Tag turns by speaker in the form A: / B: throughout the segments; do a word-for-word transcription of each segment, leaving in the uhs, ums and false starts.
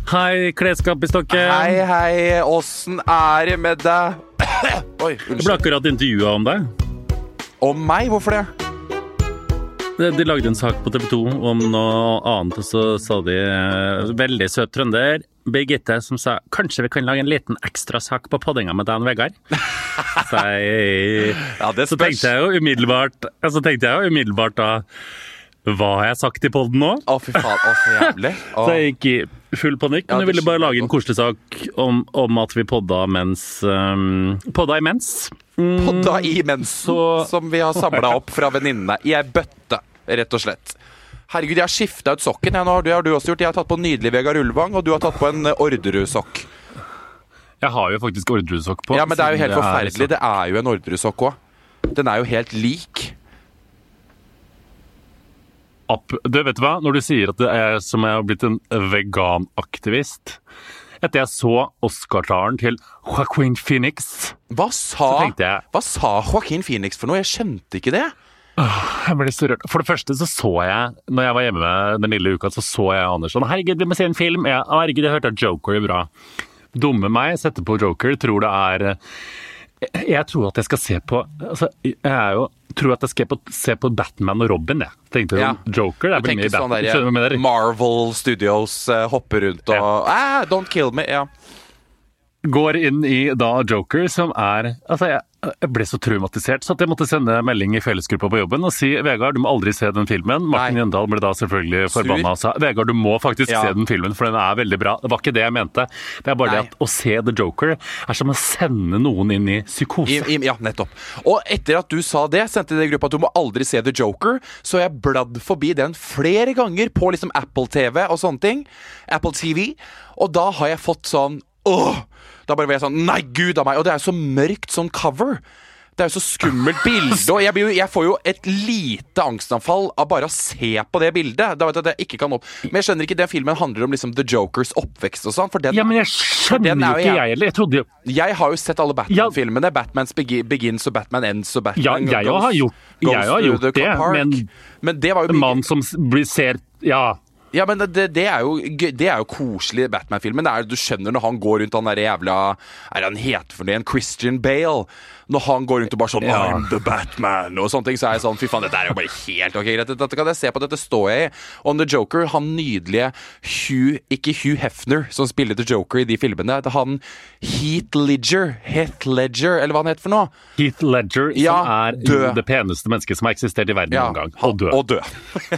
A: Hei, klesskap i stokken.
B: Hei, hei, åssen er det med deg? Oi,
A: Jeg ble
B: unnskyld.
A: akkurat intervjuet om deg.
B: Om meg? Hvorfor det?
A: De, de lagde en sak på T V to om noe annet, og så sa de eh, veldig søt trønder, Birgitte, som sa kanskje vi kan lage en liten ekstra sak på poddinga med Dan Vegard. Så, jeg,
B: Ja, det
A: så tenkte jeg jo umiddelbart Så tenkte jeg jo umiddelbart da, hva har jeg sagt i podden nå?
B: Å, fy faen, å, så jævlig. Å.
A: Så jeg gikk i full panikk,
B: Ja,
A: men jeg
B: det
A: ville bare
B: skjønner
A: lage
B: jeg
A: en koselig sak om, om at vi podda mens um, Podda imens. Mm,
B: Podda imens,
A: Så-
B: som vi har samlet opp fra venninnene i ei bøtte, rett og slett. Herregud, jeg har skiftet ut sokken. Jeg, nå har du, har du også gjort. Jeg har tatt på en nydelig Vegard Ulvang, og du har tatt på en eh, Orderud-sokk.
A: Jeg har jo faktisk Orderud-sokk på.
B: Ja, men det er jo helt
A: siden
B: forferdelig.
A: så-
B: Det er jo en Orderud-sokk også. Den er jo helt lik.
A: App. Du vet hva, når du sier at det er som jeg har blitt en veganaktivist. Etter jeg så Oscar-talen til Joaquin Phoenix,
B: Hva sa,
A: Så tenkte jeg-
B: hva sa Joaquin Phoenix for noe? Jeg skjønte ikke det.
A: jeg ble så rørt. For det første så så jeg, når jeg var hjemme med den lille uka, så så jeg Anders sånn, herregud, vi må se en film. Jeg, herregud, jeg hørte at Joker er bra. Dumme meg, setter på Joker, tror det er Jeg, jeg tror at jeg skal se på altså, Jeg er jo tror at jeg skal på, se på Batman og Robin, jeg. Tenkte jo,
B: Ja.
A: Joker er
B: Du
A: vel med
B: tenker
A: i
B: sånn
A: Batman. Skjønner du hva jeg
B: der
A: mener?
B: Marvel Studios eh, hopper rundt og ah, Don't kill me. Ja.
A: Går inn i da Joker, som er Altså, jeg, jeg ble så traumatisert, så at jeg måtte sende melding i fellesgruppa på jobben og si Vegard, du må aldri se den filmen. Martin
B: Nei.
A: Jøndal ble da selvfølgelig
B: Sur.
A: forbanna og sa Vegard, du må faktisk
B: Ja.
A: se den filmen, for den er veldig bra. Det var ikke det jeg mente. Det er bare
B: Nei.
A: det at å se The Joker er som å sende noen inn i psykose.
B: I, i, ja, nettopp. Og etter at du sa det, sendte jeg i gruppa at du må aldri se The Joker, så har jeg bladd forbi den flere ganger på liksom Apple T V og sånne ting. Apple T V. Og da har jeg fått sånn åh! Da bare var jeg sånn nei, gud av meg. Og det er jo så mørkt sånn cover. Det er jo så skummelt bilde, og jeg, blir jo, jeg får jo et lite angstanfall av bare å se på det bildet. Da vet jeg at jeg ikke kan opp. Men jeg skjønner ikke, den filmen handler om liksom The Jokers oppvekst og sånn, for den
A: Ja, men jeg skjønner
B: den er
A: jo
B: jo
A: ikke
B: jeg-
A: jeg heller. Jeg trodde jo
B: Jeg har jo sett alle Batman-filmene. Batman's Begi- Begins og Batman Ends og Batman
A: Ja, jeg
B: goes,
A: har gjort-
B: goes
A: jeg har
B: to
A: gjort
B: the
A: det,
B: park.
A: men-
B: Men det var jo
A: en
B: mye
A: mann som s- blir ser Ja.
B: Ja, men det, det, er jo, gøy- det er jo koselig Batman-filmen. Det er, du skjønner når han går rundt han der jævla Er han het for det? En Christian Bale? Når han går rundt og bare sånn
A: Ja.
B: I'm the Batman og sånne ting, så er jeg sånn fy faen, dette er jo bare helt ok, greit. Dette kan jeg se på, dette står jeg i. Og The Joker, han nydelige Hugh Ikke Hugh Hefner som spiller The Joker i de filmene. Det er han Heath Ledger Heath Ledger, eller hva han heter for noe.
A: Heath Ledger,
B: Ja,
A: som er
B: død.
A: jo det peneste mennesket som har eksistert i verden
B: Ja,
A: noen gang.
B: han-
A: Og død.
B: Og død.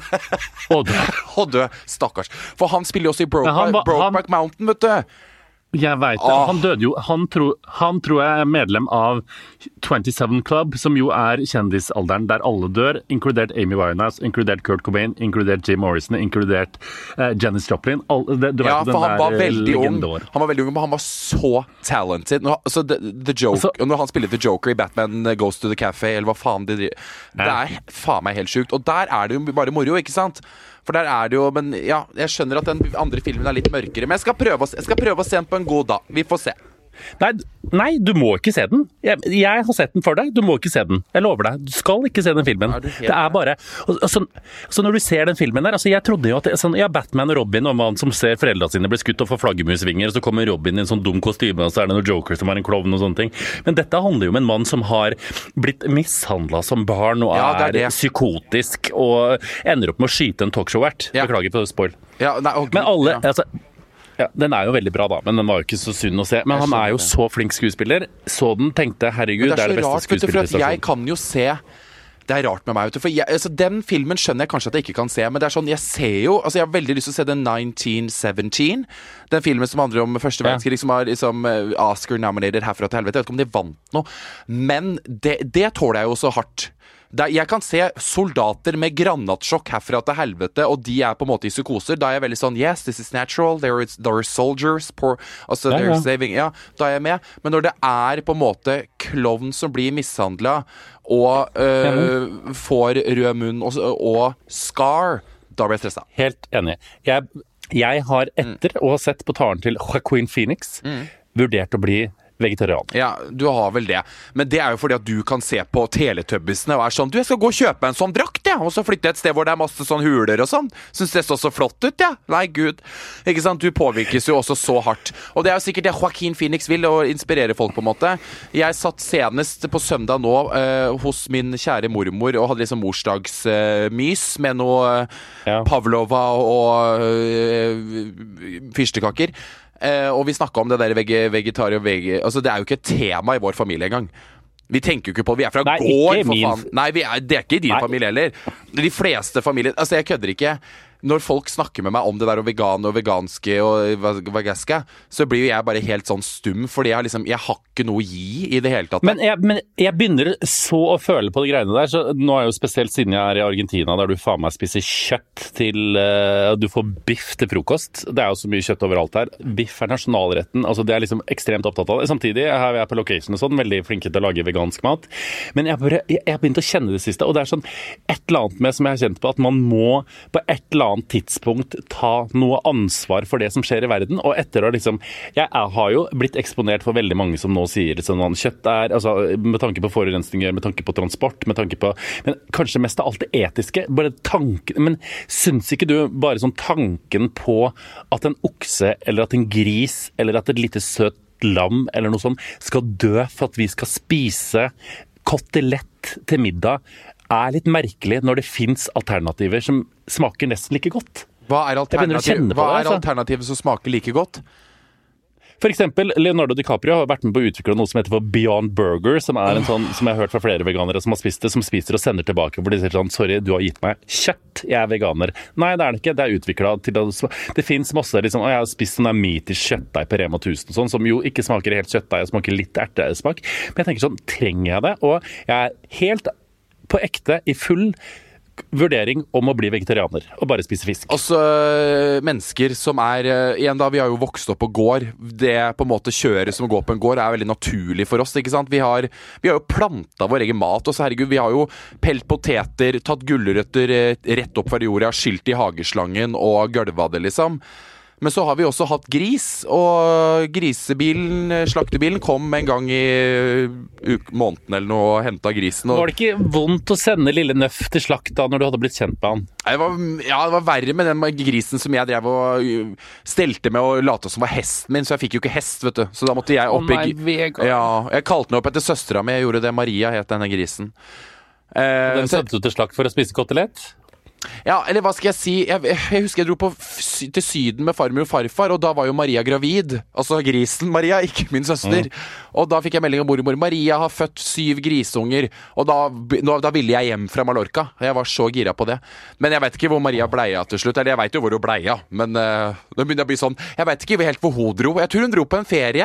A: Og død.
B: Og død, stakkars. For han spiller jo også i
A: Men han var-
B: Brokeback Brokeback Mountain, vet du.
A: Jeg vet det.
B: Åh.
A: Han døde jo han, tro, han tror jeg er medlem av tjuesju Club, som jo er kjendisalderen der alle dør, inkludert Amy Winehouse, inkludert Kurt Cobain, inkludert Jim Morrison, inkludert uh, Janis Joplin. All, det, du
B: Ja,
A: vet,
B: for
A: den
B: han var
A: der
B: veldig ung.
A: legendeår.
B: Han var veldig ung, men han var så talented. Når, altså, the, the Joke,
A: Altså-
B: og når han spiller The Joker i Batman Goes to the Cafe, eller hva faen de driver Det
A: Ja.
B: er faen meg helt sjukt. Og der er det jo bare moro, ikke sant? For der er det jo Men ja, jeg skjønner at den andre filmen er litt mørkere. Men jeg skal prøve å, se- jeg skal prøve å se den på en god dag. Vi får se.
A: Nei, nei, du må ikke se den. Jeg, jeg har sett den for deg. Du må ikke se den. Jeg lover deg. Du skal ikke se den filmen.
B: Er du helt
A: Det er bare og, altså, så når du ser den filmen der altså, Jeg trodde jo at det, sånn, ja, Batman og Robin og man som ser foreldrene sine bli skutt og får flaggermusvinger, og så kommer Robin i en sånn dum kostyme, og så er det noen Joker som er en klovn og sånne ting. Men dette handler jo om en mann som har blitt mishandla som barn og
B: Ja, det er
A: er,
B: det.
A: psykotisk og ender opp med å skyte en talkshow-vert.
B: Ja.
A: Beklager på spoil.
B: Ja, nei, å,
A: Men alle
B: ja.
A: altså, ja, Den er jo veldig bra, da, men den var jo ikke så sunn å se. Men
B: Jeg
A: han er jo
B: skjønner
A: så flink skuespiller. Så den, tenkte herregud,
B: Men
A: det er det
B: så
A: beste
B: rart, vet du, for at jeg
A: skuespillerprestasjonen.
B: kan jo se Det er rart med meg, vet du. For jeg, altså, den filmen skjønner jeg kanskje at jeg ikke kan se, men det er sånn, jeg ser jo Altså, jeg har veldig lyst til å se den nineteen seventeen. Den filmen som handler om første
A: Ja.
B: verdenskrig, som har liksom eh, Oscar-nominated herfra til helvete. Jeg vet ikke om de vant noe, men det, det tåler jeg jo så hardt. Det, jeg kan se soldater med granatsjokk herfra til helvete, og de er på en måte i psykoser. Da er jeg veldig sånn Yes, this is natural. There, is, there are soldiers. Poor, altså,
A: Ja,
B: they're
A: ja.
B: saving Ja, da er jeg med. Men når det er på en måte klovn som blir mishandla, og øh, får rød munn og, og scar, da blir jeg stressa.
A: Helt enig. Jeg, jeg har, etter å ha sett på talen til Joaquin Phoenix, vurdert å bli vegetarianer.
B: Ja, du har vel det. Men det er jo fordi at du kan se på Teletubbiesene og er sånn, du, jeg skal gå og kjøpe en sånn drakt, ja, og så flytte et sted hvor det er masse sånn huler og sånn. Synes det så så flott ut, ja. Nei, Gud. Ikke sant? Du påvirkes jo også så hardt. Og det er jo sikkert det Joaquin Phoenix vil, å inspirere folk på en måte. Jeg satt senest på søndag nå eh, hos min kjære mormor og hadde liksom morsdagsmys eh, med noe ja. Pavlova og eh, fyrstekaker. Uh, og vi snakket om det der vege, vegetar og vege... Altså, det er jo ikke et tema i vår familie engang. Vi tenker jo ikke på det. Vi er fra
A: Nei,
B: gård, for
A: min...
B: faen. Nei, vi er, det er ikke i din Nei. familie heller. De fleste familier... Altså, jeg kødder ikke. Når folk snakker med meg om det der og vegan og veganske og vegaske, så blir jo jeg bare helt sånn stum, fordi jeg, liksom, jeg har ikke noe å gi i det hele tatt.
A: Men jeg, men jeg begynner så å føle på de greiene der, så nå er jo spesielt siden jeg er i Argentina, der du faen meg spiser kjøtt til, uh, du får biff til frokost. Det er jo så mye kjøtt overalt her. Biff er nasjonalretten, altså det er liksom ekstremt opptatt av det. Samtidig her er jeg på location og sånn, veldig flinke til å lage vegansk mat. Men jeg bare, jeg, jeg har begynt å kjenne det siste, og det er sånn et eller annet med som jeg har kjent på, at man må på et eller annet tidspunkt ta noe ansvar for det som skjer i verden, og etter å liksom jeg er, har jo blitt eksponert for veldig mange som nå sier sånn at kjøtt er, altså med tanke på forurensninger, med tanke på transport, med tanke på, men kanskje mest av alt det etiske, bare tanken, men syns ikke du bare sånn tanken på at en okse, eller at en gris, eller at et lite søt lam, eller noe sånt, skal dø for at vi skal spise kotelett til middag, er litt merkelig når det finnes alternativer som smaker nesten like godt.
B: Hva er, alternativ? Hva er
A: det,
B: alternativet som smaker like godt?
A: For eksempel, Leonardo DiCaprio har vært med på å utvikle noe som heter for Beyond Burger, som er en sånn, som jeg har hørt fra flere veganere som har spist det, som spiser og sender tilbake, hvor de sier sånn, sorry, du har gitt meg kjøtt, jeg er veganer. Nei, det er det ikke, det er utviklet til å, det finnes masse, liksom, og jeg har spist sånn der meaty kjøttdeig på Rema tusen, sånn, som jo ikke smaker helt kjøttdeig, og smaker litt ertesmak, men jeg tenker sånn, trenger jeg det? Og jeg er helt på ekte, i full vurdering om å bli vegetarianer og bare spise fisk.
B: Også mennesker som er igjen da, vi har jo vokst opp på gård. Det på en måte kjøret som går på en gård er veldig naturlig for oss, ikke sant? Vi har, vi har jo plantet vår egen mat, og så herregud, vi har jo pelt poteter, tatt gulrøtter rett opp fra jorda, skylt i hageslangen og gølvet det liksom. Men så har vi også hatt gris, og grisebilen, slaktebilen kom en gang i måneden eller noe og hentet grisen. Og...
A: Var det ikke vondt å sende lille Nøff til slakt da når du hadde blitt kjent med han?
B: Det var, ja, det var verre med den grisen som jeg drev og stelte med og late som var hesten min, så jeg fikk jo ikke hest, vet du. Så da måtte jeg opp i...
A: Å nei, Vegard.
B: Ja, jeg kalte den opp etter søstera mi, jeg gjorde det, Maria het denne grisen.
A: Eh, den sendte du til slakt for å spise kotelett?
B: Ja, eller hva skal jeg si, jeg, jeg husker jeg dro på f- til syden med farmor og farfar, og da var jo Maria gravid, altså grisen Maria, ikke min søster, mm. og da fikk jeg melding av mormor, Maria har født syv grisunger, og da, da ville jeg hjem fra Mallorca, jeg var så gira på det, men jeg vet ikke hvor Maria bleia til slutt, eller jeg vet jo hvor hun bleia, men uh, det begynner å bli sånn, jeg vet ikke helt hvor hun dro, jeg tror hun dro på en ferie,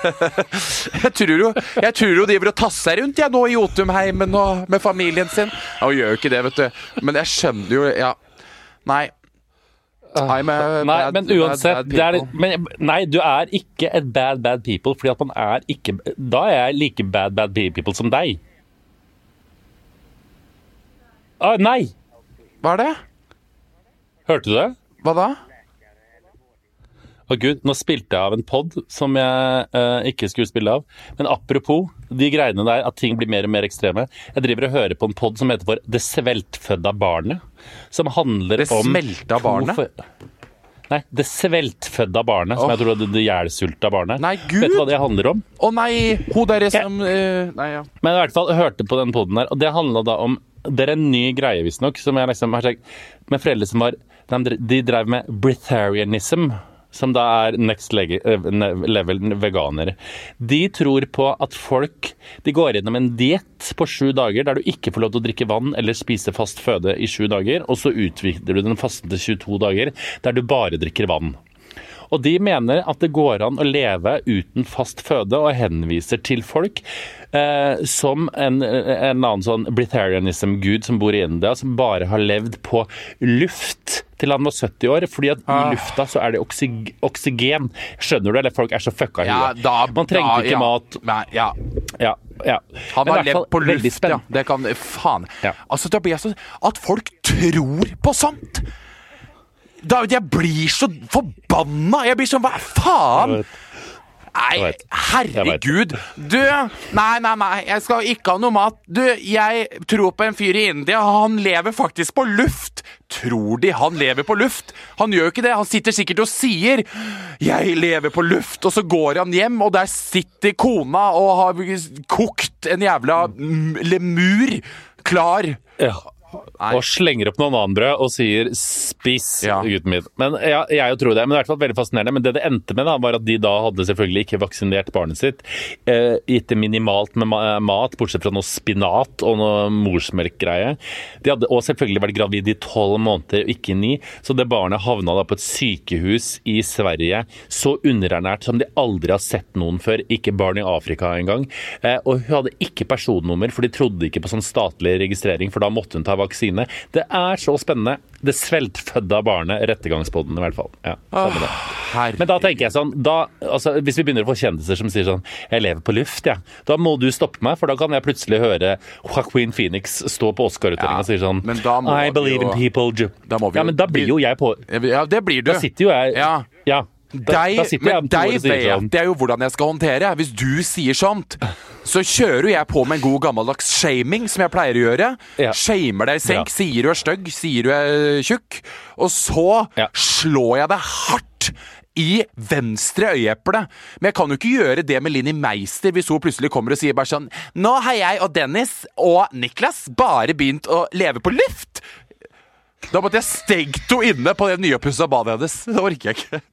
B: jeg tror jo, jeg tror hun driver og tasser rundt, jeg nå i Jotunheimen og med familien sin, ja, hun gjør jo ikke det, vet du, men jeg skjønner jo ja, nei I'm a
A: nei,
B: bad,
A: men uansett
B: bad, bad
A: det er, men, nei, du er ikke et bad, bad people fordi at man er ikke, da er jeg like bad, bad people som deg ah, nei
B: hva er det?
A: Hørte du det?
B: Hva da?
A: Å Gud, nå spilte jeg av en podd som jeg uh, ikke skulle spille av. Men apropos de greiene der, at ting blir mer og mer ekstreme. Jeg driver og hører på en podd som heter for Det sveltfødda barnet. Som handler
B: det
A: om...
B: Det smelta barnet?
A: For... Nei, Det sveltfødda barnet, oh. som jeg tror er det, det jælsulta barnet.
B: Nei, Gud!
A: Vet du hva det handler om?
B: Å oh, nei, hun der er som... Uh, nei, ja.
A: Men i hvert fall, jeg hørte på den podden der, og det handlet da om... Det er en ny greie, visstnok, som jeg liksom har sagt... Med foreldre som var... De, de drev med breatharianism, som da er next level veganere. De tror på at folk, de går gjennom en diett på sju dager, der du ikke får lov til å drikke vann eller spise fast føde i sju dager, og så utvikler du den fasten til tjueto dager, der du bare drikker vann. Og de mener at det går an å leve uten fast føde, og henviser til folk eh, som en, en annen sånn breatharianism-gud som bor i India, som bare har levd på luft til han var sytti år, fordi at ah. i lufta så er det oksyg- oksygen. Skjønner du, eller folk er så fucka i
B: ja,
A: huet. Man trenger
B: da,
A: ikke
B: ja.
A: mat.
B: Nei, ja.
A: Ja, ja.
B: Han har levd på luft, ja. Det kan, faen. Ja. Altså, det blir altså, at folk tror på sånt! Da, jeg blir så forbanna! Jeg blir sånn, hva faen? Nei, herregud. Du, nei, nei, nei, jeg skal ikke ha noe mat. Du, jeg tror på en fyr i India, han lever faktisk på luft. Tror de han lever på luft? Han gjør jo ikke det, han sitter sikkert og sier jeg lever på luft, og så går han hjem, og der sitter kona og har kokt en jævla lemur klar.
A: Ja. Nei. Og slenger opp noen annen brød og sier spis, ja. Gutten min. Men ja, jeg tror det, men det er i hvert fall veldig fascinerende. Men det det endte med da, var at de da hadde selvfølgelig ikke vaksinert barnet sitt, eh, gitt det minimalt med ma- mat, bortsett fra noe spinat og noe morsmelkgreie. De hadde også selvfølgelig vært gravid i tolv måneder, og ikke ni, så det barnet havna da på et sykehus i Sverige, så underernært som de aldri har sett noen før, ikke barn i Afrika engang. Eh, og hun hadde ikke personnummer, for de trodde ikke på sånn statlig registrering, for da måtte hun ta vaksine. Det er så spennende. Det sveltfødda barnet, rettegangspodden i hvert fall. Ja,
B: Åh,
A: men da tenker jeg sånn, da, altså, hvis vi begynner å få kjendiser som sier sånn, jeg lever på luft, ja. Da må du stoppe meg, for da kan jeg plutselig høre Joaquin Phoenix stå på Oscar-utdelingen ja, og sier sånn, I believe jo, in people. Da må vi ja, men da blir jo jeg på.
B: Ja, det blir du.
A: Da sitter jo jeg.
B: Ja.
A: Ja. Da,
B: deg,
A: da
B: men deg vet sånn. Det er jo hvordan jeg skal håndtere. Hvis du sier sånt, så kjører jeg på med en god gammeldags shaming, som jeg pleier å gjøre. Ja. Shamer deg i senk, ja. Sier du er stygg, sier du er tjukk, og så ja. Slår jeg deg hardt i venstre øyeeple. Men jeg kan jo ikke gjøre det med Linni Meister hvis hun plutselig kommer og sier bare sånn, nå har jeg og Dennis og Niklas bare begynt å leve på luft. Da måtte jeg stengt henne inne på det nyoppussa badet hennes. Det orker jeg ikke.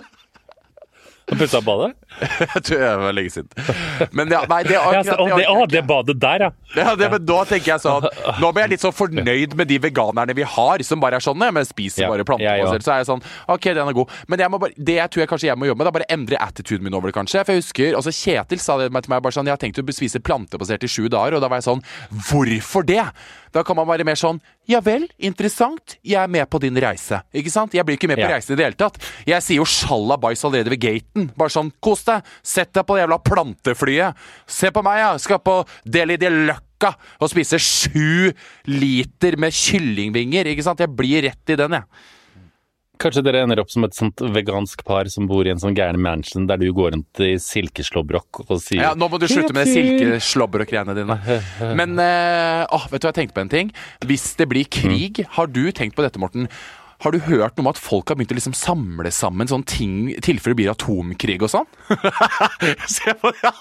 A: Han pusset opp badet?
B: Jeg tror det var lenge siden. Men ja, nei, det er akkurat,
A: ja, så, det, å, det badet der, ja.
B: Ja, det, men da tenker jeg sånn, nå blir jeg litt så fornøyd med de veganerne vi har, som bare er sånn, men spiser ja, bare planter ja, ja. Selv, så er jeg sånn, ok, den er god. Men jeg må bare, det jeg tror jeg kanskje jeg må jobbe med, det er bare endre attituden min over det kanskje. For jeg husker, altså Kjetil sa det til meg bare sånn, jeg har tenkt å spise plantebasert i sju dager, og da var jeg sånn, hvorfor det? Da kan man være mer sånn, ja vel, interessant, jeg er med på din reise. Ikke sant? Jeg blir ikke med på ja. Reisen i det hele tatt. Jeg sier jo sjalabais allerede ved gaten. Bare sånn, kos deg, sett deg på det jævla planteflyet. Se på meg, ja, skal på Deli de Løkka og spise sju liter med kyllingvinger. Ikke sant? Jeg blir rett i den, jeg.
A: Kanskje dere ender opp som et sånt vegansk par som bor i en sånn gærne mansion der du går rundt i silkeslåbrok og sier...
B: Ja, nå må du slutte med de silkeslåbrok-greiene dine. Men, øh, åh, vet du hva jeg tenkte på en ting? Hvis det blir krig, har du tenkt på dette, Morten? Har du hørt noe om at folk har begynt å liksom samle sammen sånne ting i tilfelle det blir atomkrig og sånn? Se på det,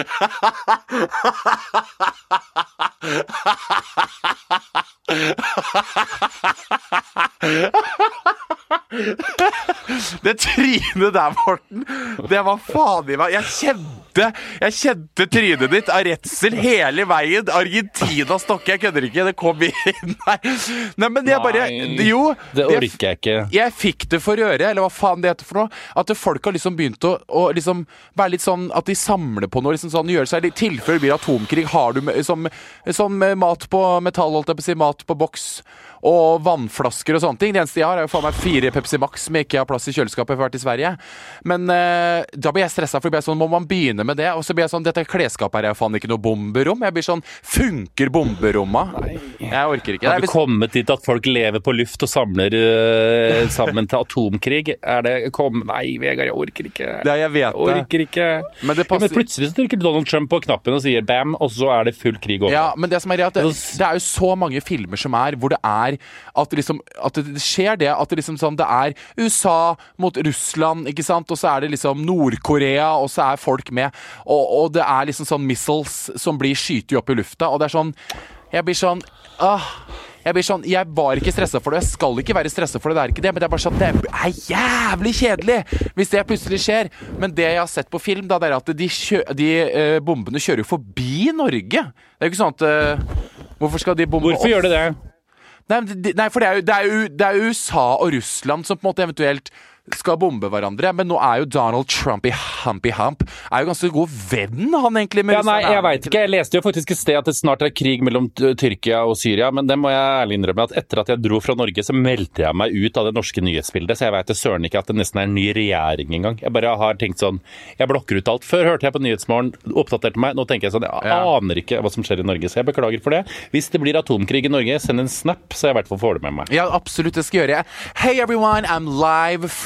B: det trynet der, Morten, det var faen i meg. Jeg kjente, jeg kjente trynet ditt av redsel hele veien. Argentina stokker, jeg kødder ikke, det kom inn her. Nei, men jeg bare, jo,
A: det orker jeg ikke.
B: Jeg fikk det for øre, eller hva faen det heter for noe, at folk har liksom begynt å, å liksom være litt sånn, at de samler på noe, liksom sånn, gjør seg i tilfelle det blir atomkrig, har du som, som mat på metall, holdt jeg på å si, mat på boks, og vannflasker og sånne ting. Det eneste jeg har er jo faen meg fire Pepsi Max som ikke har plass i kjøleskapet for å ha vært i Sverige. Men eh, da blir jeg stresset, for jeg blir sånn, må man begynne med det? Og så blir jeg sånn, dette klesskapet her er jo faen ikke noe bomberom. Jeg blir sånn, funker bomberomma? Nei. Jeg orker ikke.
A: Har du kommet dit at folk lever på luft og samler uh, sammen til atomkrig? Er det, kom, nei Vegard, jeg orker ikke.
B: Det jeg vet det.
A: Orker ikke. Men, det passer... ja, men plutselig så trykker Donald Trump på knappen og sier bam, og så er det full krig over.
B: Ja, men det som er at det, det er jo så mange filmer som er, hvor det er at det, liksom, at det skjer det, at det liksom sånn, det er U S A mot Russland, ikke sant, og så er det liksom Nord-Korea, og så er folk med, og, og det er liksom sånn missiles som blir skytet opp i lufta, og det er sånn, jeg blir sånn, ah, jeg blir sånn, jeg var ikke stresset for det, jeg skal ikke være stresset for det, det er ikke det, men det er bare sånn, det er jævlig kjedelig hvis det plutselig skjer. Men det jeg har sett på film da, det er at de, kjø, de uh, bombene kjører jo forbi Norge. Det er jo ikke sånn at, uh, hvorfor skal de bombe
A: Hvorfor opp? Gjør de det?
B: Nei, nei, for det er, jo, det, er jo, det er jo U S A og Russland som på en måte eventuelt skal bombe hverandre, men nå er jo Donald Trump i Humpy Hump er jo ganske god venn, han egentlig med
A: ja, nei, jeg vet ikke, jeg leste jo faktisk et sted at det snart er krig mellom Tyrkia og Syria, men det må jeg ærlig innrømme at etter at jeg dro fra Norge, så meldte jeg meg ut av det norske nyhetsbildet, så jeg vet det søren ikke at det nesten er en ny regjering engang. Jeg bare har tenkt sånn, jeg blokker ut alt. Før hørte jeg på Nyhetsmorgen, oppdaterte meg, nå tenker jeg sånn, jeg ja. Aner ikke hva som skjer i Norge, så jeg beklager for det. Hvis det blir atomkrig i Norge, send en snap, så jeg i hvert fall får det med meg.
B: Ja, absolutt, det skal jeg gjøre. Hey everyone, I'm live from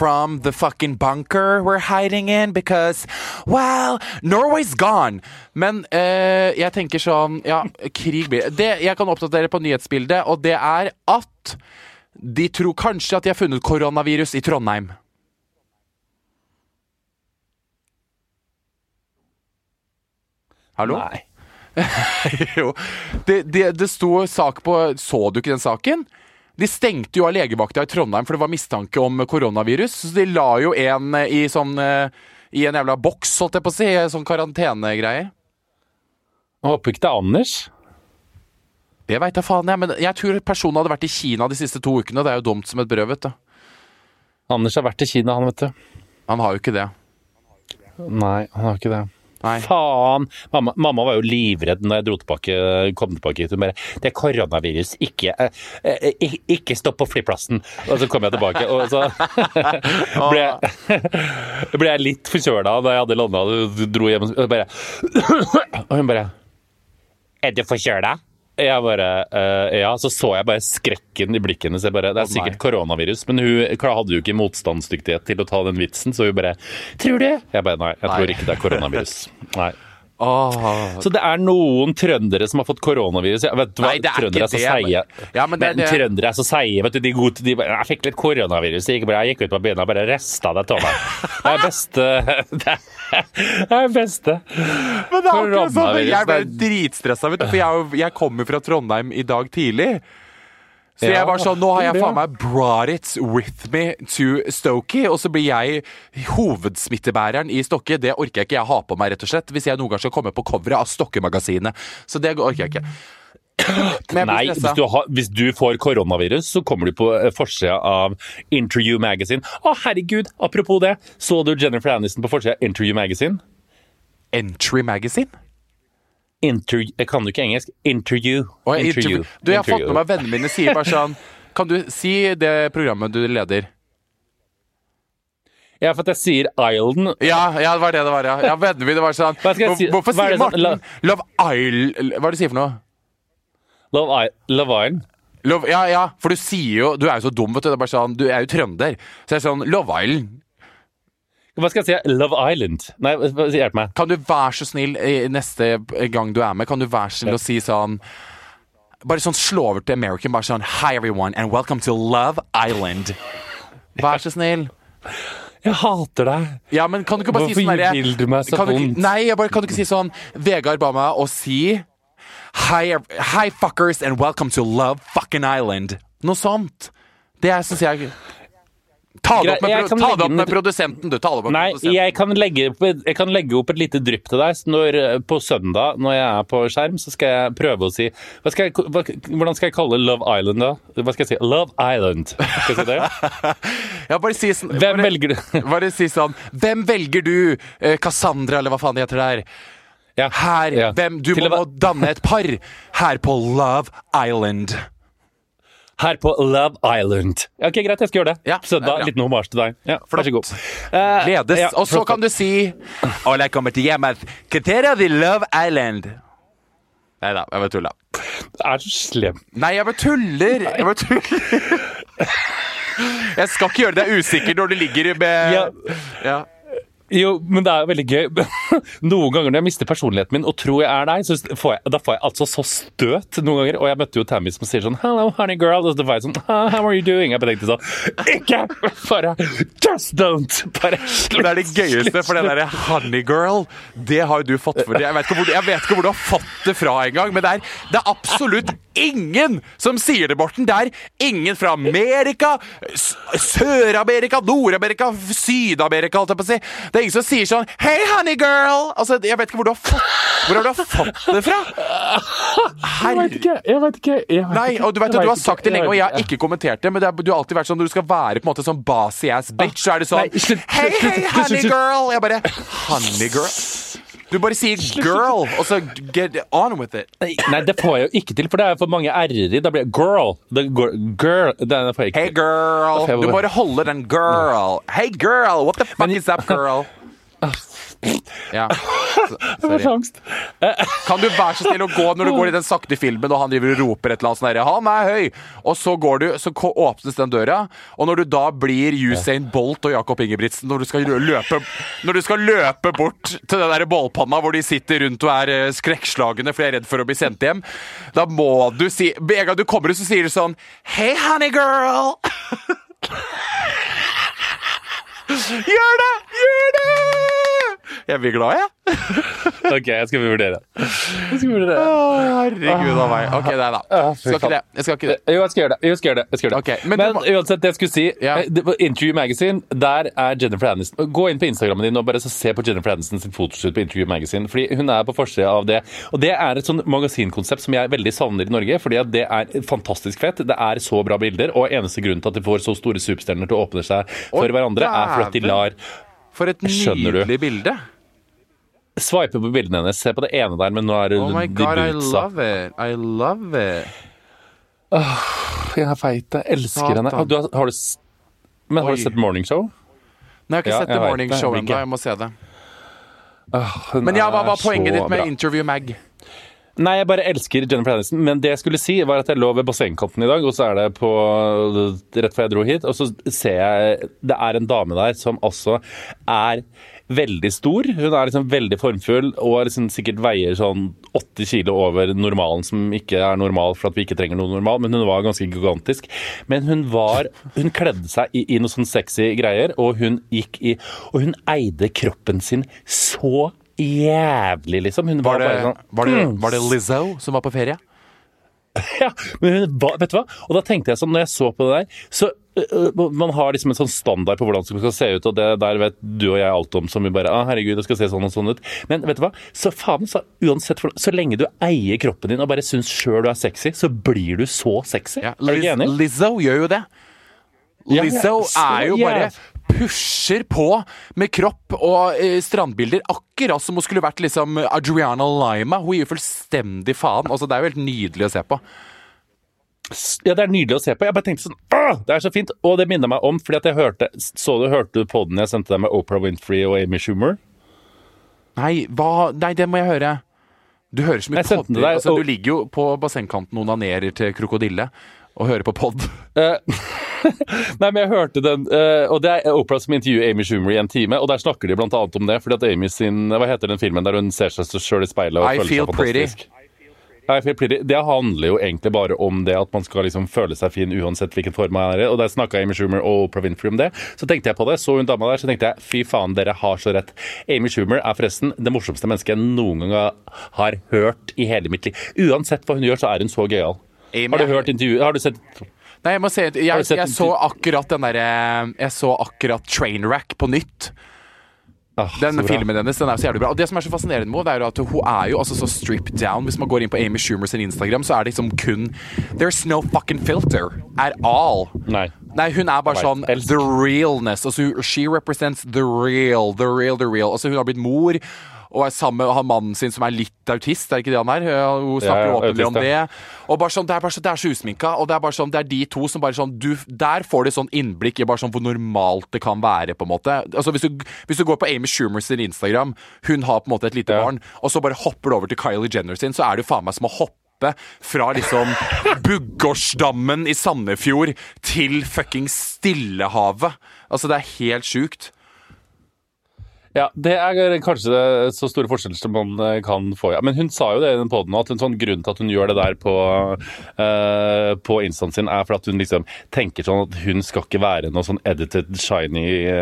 B: from the fucking bunker we're hiding in because, well, Norway's gone. Men eh, jeg tenker sånn, ja, krig blir det. Jeg kan oppdatere på nyhetsbildet, og det er at de tror kanskje at de har funnet koronavirus i Trondheim. Hallo?
A: Nei.
B: Jo, det, det, det sto sak på. Så du ikke den saken? De stengte jo av legevakta i Trondheim for det var mistanke om koronavirus. Så de la jo en i sånn I en jævla boks, holdt jeg på å si, sånn karantenegreier.
A: Jeg håper ikke det er Anders.
B: Det vet jeg faen jeg, men jeg tror personen hadde vært i Kina de siste to ukene. Det er jo dumt som et brød, vet du.
A: Anders har vært i Kina, han, vet du.
B: Han har jo ikke det.
A: Nei, han har ikke det.
B: Nei.
A: Faen! Mamma, mamma var jo livredd når jeg dro tilbake, kom tilbake hit. Hun bare, det er koronavirus, ikke, eh, eh, ikke stopp på flyplassen. Og så kom jeg tilbake, og så ble, jeg, ble jeg litt forkjøla da jeg hadde landet og dro hjem. Og bare, og hun bare, er du forkjøla? Jeg bare, uh, ja, så så jeg bare skrekken i blikkene. Så jeg bare, det er sikkert koronavirus, men hun hadde jo ikke motstandsdyktighet til å ta den vitsen, så hun bare, tror du? Jeg bare, nei, jeg tror ikke det er koronavirus. Nei.
B: Oh.
A: Så det er noen trøndere som har fått koronavirus. Jeg vet du hva,
B: Nei, det er
A: trøndere er så
B: ikke det,
A: seie.
B: men- Ja, men det er
A: men
B: det-
A: trøndere er så seie, vet du, de er gode til de bare, jeg fikk litt koronavirus, jeg gikk, bare, jeg gikk ut på byen og bare resta det til meg. Det er beste, det er beste.
B: Men det er akkurat sånn,
A: Koronavirus,
B: jeg ble
A: det er-
B: dritstressa, vet du, for jeg, jeg kommer fra Trondheim i dag tidlig. Så
A: Ja,
B: jeg var sånn, nå har jeg
A: det, ja.
B: faen meg brought it with me to Stokey, og så blir jeg hovedsmittebæreren i Stokke. Det orker jeg ikke jeg ha på meg, rett og slett, hvis jeg noen gang skal komme på coveret av Stokke-magasinet. Så det orker jeg ikke. Men jeg
A: Nei,
B: blir
A: hvis
B: stresset.
A: du, har, hvis du får koronavirus, så kommer du på eh, forsida av Interview Magazine. Å, herregud, apropos det, så du Jennifer Aniston på forsida av Interview Magazine?
B: Entry Magazine?
A: Inter, jeg kan jo ikke engelsk. Interview.
B: Og jeg,
A: Interview.
B: Du, jeg har fått
A: Interview.
B: med meg vennene mine sier bare sånn, kan du si det programmet du leder?
A: Ja, for at jeg sier Island.
B: Ja, ja, det var det det var, ja. Ja, vennene mine var sånn,
A: Hva skal jeg si?
B: hvor- hvorfor
A: Hva er
B: sier
A: det sånn-
B: Martin
A: La-
B: Love Island? Hva er det du sier for noe?
A: Love, I, Love Island.
B: Love, ja, ja, for du sier jo, du er jo så dum, vet du, det er bare sånn, du er jo trønder. Så jeg er sånn, Love Island.
A: Hva skal jeg si? Love Island. Nei, hva- hjelp meg.
B: Kan du være så snill i neste gang du er med, kan du være så snill å si sånn, bare sånn slå over til American, bare sånn, hi everyone, and welcome to Love Island. Vær så snill.
A: Jeg hater deg.
B: Ja, men kan du ikke bare si
A: Hvorfor
B: sånn der,
A: vil du meg så
B: kan du ikke-
A: vondt?
B: Nei, jeg bare, kan du ikke si sånn, Vegard ba meg å si, hi, ev- hi fuckers, and welcome to Love fucking Island. Noe sånt. Det er, synes jeg... Ta det opp med,
A: Jeg
B: pro-
A: kan
B: ta
A: legge
B: det opp med
A: den-
B: produsenten, du. Ta det opp med
A: Nei,
B: produsenten.
A: jeg kan, legge, opp- jeg kan legge opp et lite drypp til deg. Så når, på søndag, når jeg er på skjerm, så skal jeg prøve å si hva skal jeg, hva, Hvordan skal jeg kalle Love Island, da? Hva skal jeg si? Love Island. Skal jeg si det?
B: Ja, bare si sånn,
A: Hvem
B: bare,
A: velger du?
B: Bare si sånn, hvem velger du, eh, Cassandra, eller hva faen det heter der?
A: Ja.
B: Her,
A: Ja.
B: hvem, du
A: Til
B: må
A: å-
B: danne et par her på Love Island.
A: Her på Love Island. Ok, greit, jeg skal gjøre det.
B: Ja,
A: Søndag,
B: det er bra.
A: liten hommage til deg. Ja, vær så god.
B: Gledes.
A: ja,
B: Og så
A: flott.
B: kan du si, og jeg kommer til hjemmet, kriterier til Love Island. Neida, jeg bare tuller.
A: Det er så slem.
B: Nei, jeg bare tuller. Jeg bare tuller. Jeg skal ikke gjøre deg usikker når du ligger med...
A: Ja.
B: Ja.
A: Jo, men det er jo veldig gøy. Noen ganger når jeg mister personligheten min og tror jeg er deg, så får jeg, da får jeg altså så støt noen ganger. Og jeg møtte jo Tammy som sier sånn, hello honey girl, og så var jeg sånn, how are you doing? Jeg tenkte sånn, ikke, bare, just don't, bare slutt.
B: Det er det gøyeste, for den der honey girl, det har jo du fått for det. Jeg vet ikke hvor, jeg vet ikke hvor du har fått det fra en gang, men det er, det er absolutt ingen som sier det, Borten. Det er ingen fra Amerika, S- Sør-Amerika, Nord-Amerika, Syd-Amerika, alt jeg på å si. Det er ingen som sier sånn, hey honey girl. Altså, jeg vet ikke hvor du har fått, hvor har du har fått det fra?
A: Jeg vet ikke, jeg vet ikke. Jeg vet
B: Nei,
A: ikke,
B: og du vet
A: jeg
B: at du har
A: vet
B: sagt det
A: ikke,
B: lenge, og jeg har
A: vet
B: ikke kommentert det, men det er, du har alltid vært sånn, når du skal være på en måte sånn bossy ass bitch, så er det sånn,
A: Nei, slutt, slutt,
B: hey,
A: slutt,
B: hey,
A: slutt,
B: honey
A: slutt, slutt.
B: girl. Jeg bare, honey girl. Du bare sier girl, og så get on with it.
A: Nei, det får jeg jo ikke til, for det er for mange r-er i. Da blir det girl. Det går, girl. Det får jeg ikke
B: Hey
A: til.
B: girl. Du må bare holde den girl. Hey girl, what the fuck
A: Men-
B: is up, girl? Ja.
A: Det var så angst.
B: Kan du være så snill å gå når du går i den sakte filmen og han driver og roper et eller annet sånn der, han er høy, og så går du, så åpnes den døra, og når du da blir Usain Bolt og Jakob Ingebrigtsen, når du skal løpe, når du skal løpe bort til den der bålpanna hvor de sitter rundt og er skrekkslagene for de er redd for å bli sendt hjem, da må du si, en gang du kommer ut så sier du sånn, hey honey girl. Gjør det, gjør det. Jeg blir glad, jeg.
A: Ok, jeg skal vurdere. Jeg skal vurdere.
B: Åh, herregud av meg. Ok, nei da. Jeg skal ikke det. Jeg skal ikke det.
A: Jo, jeg skal gjøre det. Jeg skal gjøre det. Jeg skal gjøre det.
B: Okay, men
A: men
B: må...
A: uansett, det jeg skulle si,
B: ja.
A: Interview Magazine, der er Jennifer Aniston. Gå inn på Instagrammen din og bare se på Jennifer Aniston sin fotoshoot på Interview Magazine, fordi hun er på forsiden av det. Og det er et sånn magasinkonsept som jeg veldig savner i Norge, fordi at det er fantastisk fett. Det er så bra bilder, og eneste grunn til at de får så store superstjerner til å åpne seg for hverandre, er fordi at de lar...
B: For et nydelig bilde.
A: Swipe på bildene hennes. Se på det ene der, men nå er det
B: oh my
A: de
B: God, I
A: bootsa.
B: love it. I love it.
A: Åh, jeg vet det. Elsker
B: Satan.
A: henne. Har du, har du, men har
B: Oi.
A: du sett Morning Show?
B: Nei, jeg har ikke
A: Ja,
B: sett
A: jeg
B: The
A: vet
B: Morning
A: det.
B: Show
A: Hvilken?
B: ennå. Jeg må se det.
A: Åh, hun
B: Men ja, hva var
A: er
B: poenget
A: så
B: ditt med
A: bra.
B: Interview Mag?
A: Nei, jeg bare elsker Jennifer Aniston. Men det jeg skulle si, var at jeg lå ved bassengkanten i dag, og så er det på rett før jeg dro hit, og så ser jeg det er en dame der som også er veldig stor. Hun er liksom veldig formfull og liksom sikkert veier sånn åtti kilo over normalen, som ikke er normal for at vi ikke trenger noe normal, men hun var ganske gigantisk. Men hun var, hun kledde seg i, i noe sånn sexy greier, og hun gikk i, og hun eide kroppen sin så jævlig, liksom. Hun var,
B: Var det,
A: bare sånn,
B: var, det,
A: mm,
B: var det Lizzo som var på ferie?
A: ja, men hun var, vet du hva? Og da tenkte jeg sånn, når jeg så på det der, så øh, man har liksom en sånn standard på hvordan det skal se ut, og det der vet du og jeg alt om, som vi bare, ah, herregud, det skal se sånn og sånn ut. Men vet du hva? Så faen, så, uansett, for, så lenge du eier kroppen din og bare synes selv du er sexy, så blir du så sexy.
B: Ja,
A: er du ikke enig?
B: Lizzo gjør jo det.
A: Ja,
B: Lizzo
A: ja, så
B: er jo bare
A: jæv-
B: pusher på med kropp og eh, strandbilder, akkurat som hun skulle vært liksom Adriana Lima. Hun gir fullstendig faen. Altså, det er jo helt nydelig å se på.
A: Ja, det er nydelig å se på. Jeg bare tenkte sånn, åh, det er så fint. Og det minner meg om, fordi at jeg hørte, så du hørte du podden jeg sendte deg med Oprah Winfrey og Amy Schumer?
B: Nei, hva? Nei, det må jeg høre. Du hører så mye
A: Jeg sendte
B: podder.
A: deg,
B: Altså,
A: og-
B: du ligger jo på bassengkanten og onanerer til krokodille og hører på podd.
A: Eh, Nei, men jeg hørte den, eh, og det er Oprah som intervjuer Amy Schumer i en time, og der snakker de blant annet om det, fordi at Amy sin, hva heter den filmen der hun ser seg selv i speilet og
B: I
A: føler
B: feel
A: seg
B: pretty.
A: fantastisk? I feel pretty. Det handler jo egentlig bare om det at man skal liksom føle seg fin uansett hvilken form man er i, og der snakket Amy Schumer og Oprah Winfrey om det. Så tenkte jeg på det, så hun dama der, så tenkte jeg, fy faen, dere har så rett. Amy Schumer er forresten det morsomste mennesket jeg noen gang har hørt i hele mitt liv. Uansett hva hun gjør, så er hun så gøyal.
B: Amy
A: Har du
B: er-
A: hørt intervjuet? Har du sett...
B: Nei, jeg må si, jeg,
A: Har du sett
B: jeg
A: den-
B: så akkurat den der, jeg så akkurat Trainwreck på nytt.
A: Ah,
B: Den
A: så bra.
B: filmen hennes, den er så jævlig bra. Og det som er så fascinerende med henne, det er jo at hun er jo altså så stripped down. Hvis man går inn på Amy Schumer sin Instagram, så er det liksom kun There's no fucking filter at all.
A: Nei.
B: Nei, hun er bare
A: Jeg vet,
B: sånn
A: elsk.
B: the realness. Altså, she represents the real, the real, the real. Altså, hun har blitt mor og er sammen med han mannen sin som er litt autist, er det ikke det han er? Hun snakker
A: Ja, ja,
B: åpenlig om
A: autist, ja.
B: det. Og bare sånn, det er bare så, det er så usminka, og det er bare sånn, det er de to som bare sånn, du, der får du sånn innblikk i bare sånn hvor normalt det kan være, på en måte. Altså, hvis du, hvis du går på Amy Schumer sin Instagram, hun har på en måte et lite
A: Ja.
B: barn, og så bare hopper du over til Kylie Jenner sin, så er det jo faen meg som å hoppe fra liksom Buggårdsdammen i Sandefjord til fucking Stillehavet. Altså, det er helt sjukt.
A: Ja, det er kanskje det så store forskjeller som man eh, kan få, ja. Men hun sa jo det i den podden, at en sånn grunn til at hun gjør det der på, uh, på instaen sin, er for at hun liksom tenker sånn at hun skal ikke være noe sånn edited, shiny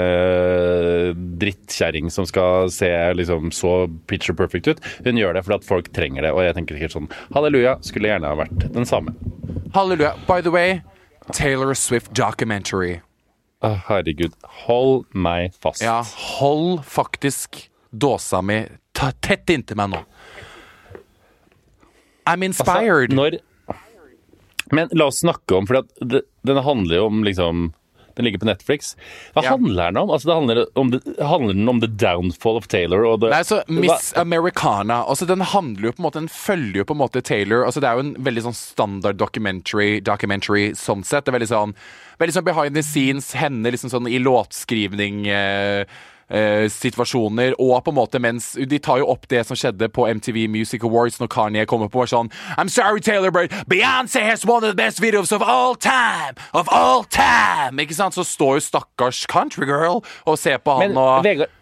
A: uh, drittkjæring som skal se liksom så picture perfect ut. Hun gjør det fordi at folk trenger det, og jeg tenker ikke sånn, halleluja, skulle gjerne ha vært den samme.
B: Halleluja. By the way, Taylor Swift documentary.
A: Å, herregud, hold meg fast.
B: Ja, hold faktisk dåsa mi ta tett inntil meg nå. I'm inspired.
A: Altså, når... Men la oss snakke om, for at det, den handler jo om liksom... Den ligger på Netflix. Hva
B: Ja.
A: handler den om? Altså, det handler, om det, handler den om the downfall of Taylor? Og det,
B: Nei, så Miss
A: Hva-
B: Americana, altså den handler jo på en måte, den følger jo på en måte Taylor, altså det er jo en veldig sånn standard documentary, documentary sånn sett, det er veldig sånn, veldig sånn behind the scenes, henne liksom sånn i låtskrivning, eh, eh, situasjoner, og på en måte mens de tar jo opp det som skjedde på M T V Music Awards når Kanye kommer på og sånn I'm sorry Taylor, but Beyoncé has one of the best videos of all time of all time, ikke sant? Så står jo stakkars country girl og ser på han
A: Men,
B: og
A: Vegard,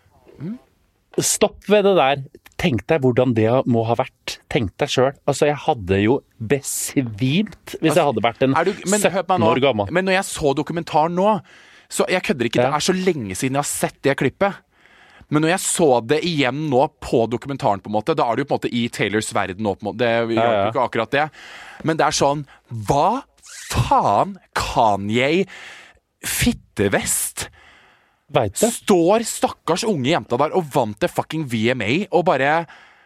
A: stopp ved det der. Tenk deg hvordan det må ha vært. Tenk deg selv. Altså, jeg hadde jo besvimt hvis jeg hadde vært en
B: Er du, men, hør på meg
A: sytten
B: nå.
A: år gammel.
B: Men når jeg så dokumentaren nå, så jeg kødder ikke,
A: Ja.
B: det er så lenge siden jeg har sett det klippet. Men når jeg så det igjen nå på dokumentaren, på en måte, da er det jo på en måte i Taylors verden nå, på en måte. Det gjør
A: Ja, ja.
B: jo ikke akkurat det. Men det er sånn, hva faen Kanye fittevest
A: Vet du?
B: står stakkars unge jenta der og vant til fucking V M A og bare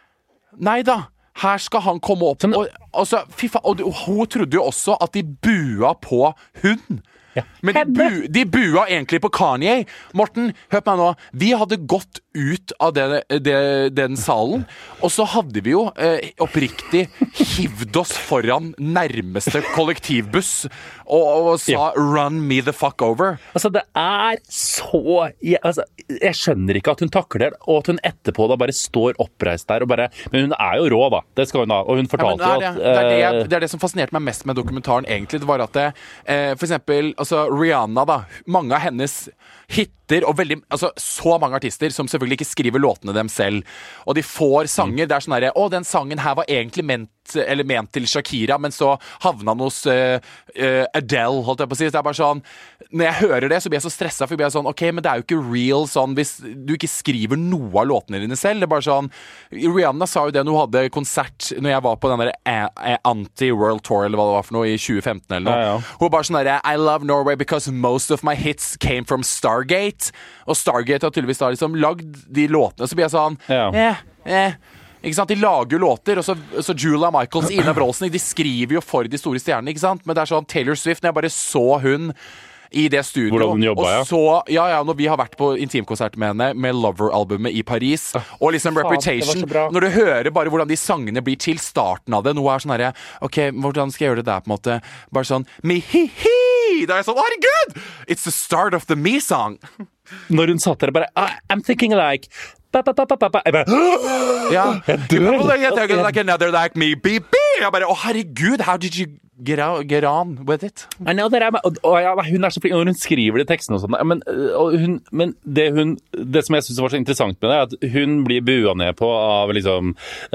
B: Nei da, her skal han komme opp
A: Som-
B: og, altså, fy faen, og hun trodde jo også at de bua på hun.
A: Ja.
B: Men de, bu, de bua egentlig på Kanye. Morten, hør på meg nå. Vi hadde gått ut av det, det, den salen, og så hadde vi jo eh, oppriktig hivd oss foran nærmeste kollektivbuss og, og sa
A: Ja.
B: 'run me the fuck over'.
A: Altså, det er så jeg, altså, jeg skjønner ikke at hun takler det, og at hun etterpå da bare står oppreist der og bare Men hun er jo rå, da. Det skal hun ha. Og hun
B: Ja, men
A: fortalte
B: det, er
A: jo
B: det,
A: at
B: det, er det,
A: eh,
B: jeg, det er det som fascinerte meg mest med dokumentaren, egentlig. Det var at det, eh, for eksempel altså, Rihanna, da. Mange av hennes hitter, og veldig, altså, så mange artister som selvfølgelig ikke skriver låtene dem selv. Og de får sanger. Det er sånn herre Å, den sangen her var egentlig ment eller ment til Shakira, men så havna han hos uh, uh, Adele, holdt jeg på å si. Så det er bare sånn Når jeg hører det, så blir jeg så stressa, for jeg blir sånn OK, men det er jo ikke real sånn hvis du ikke skriver noe av låtene dine selv. Det er bare sånn Rihanna sa jo det når hun hadde konsert når jeg var på den der Anti-World Tour, eller hva det var for noe, i tjue femten eller noe.
A: Ja, ja.
B: Hun bare sånn derre I love Norway because most of my hits came from Stargate. Og Stargate har tydeligvis da liksom lagd de låtene, så blir jeg sånn
A: Ja.
B: eh, eh. Ikke sant? De lager jo låter, og så, så Julia Michaels, Ina Wroldsen, de skriver jo for de store stjernene, ikke sant? Men det er sånn Taylor Swift, når jeg bare så hun i det studio,
A: Hvordan hun jobbet, ja.
B: og så, ja, ja, når vi har vært på intimkonsert med henne, med Lover-albumet i Paris, og liksom
A: faen, det var
B: Reputation,
A: så bra.
B: når du hører bare hvordan de sangene blir til starten av det, noe er sånn herre, ok, hvordan skal jeg gjøre det der på en måte? Bare sånn, me-hi-hi! Da er jeg sånn, herregud! It's the start of the me-song!
A: Når hun satt der og bare "Ah, I'm thinking like ba, ba, ba, ba, ba, ba." Jeg bare
B: Ja.
A: Jeg dør.
B: Like, like another like me, beep, beep. Jeg bare, å herregud, how did you get, out, get on with it?
A: I know that I'm, og, og, ja, hun er så flink når hun skriver de tekstene og sånn. Men, og hun, men det, hun, det som jeg synes var så interessant med det, er at hun blir bua ned på av liksom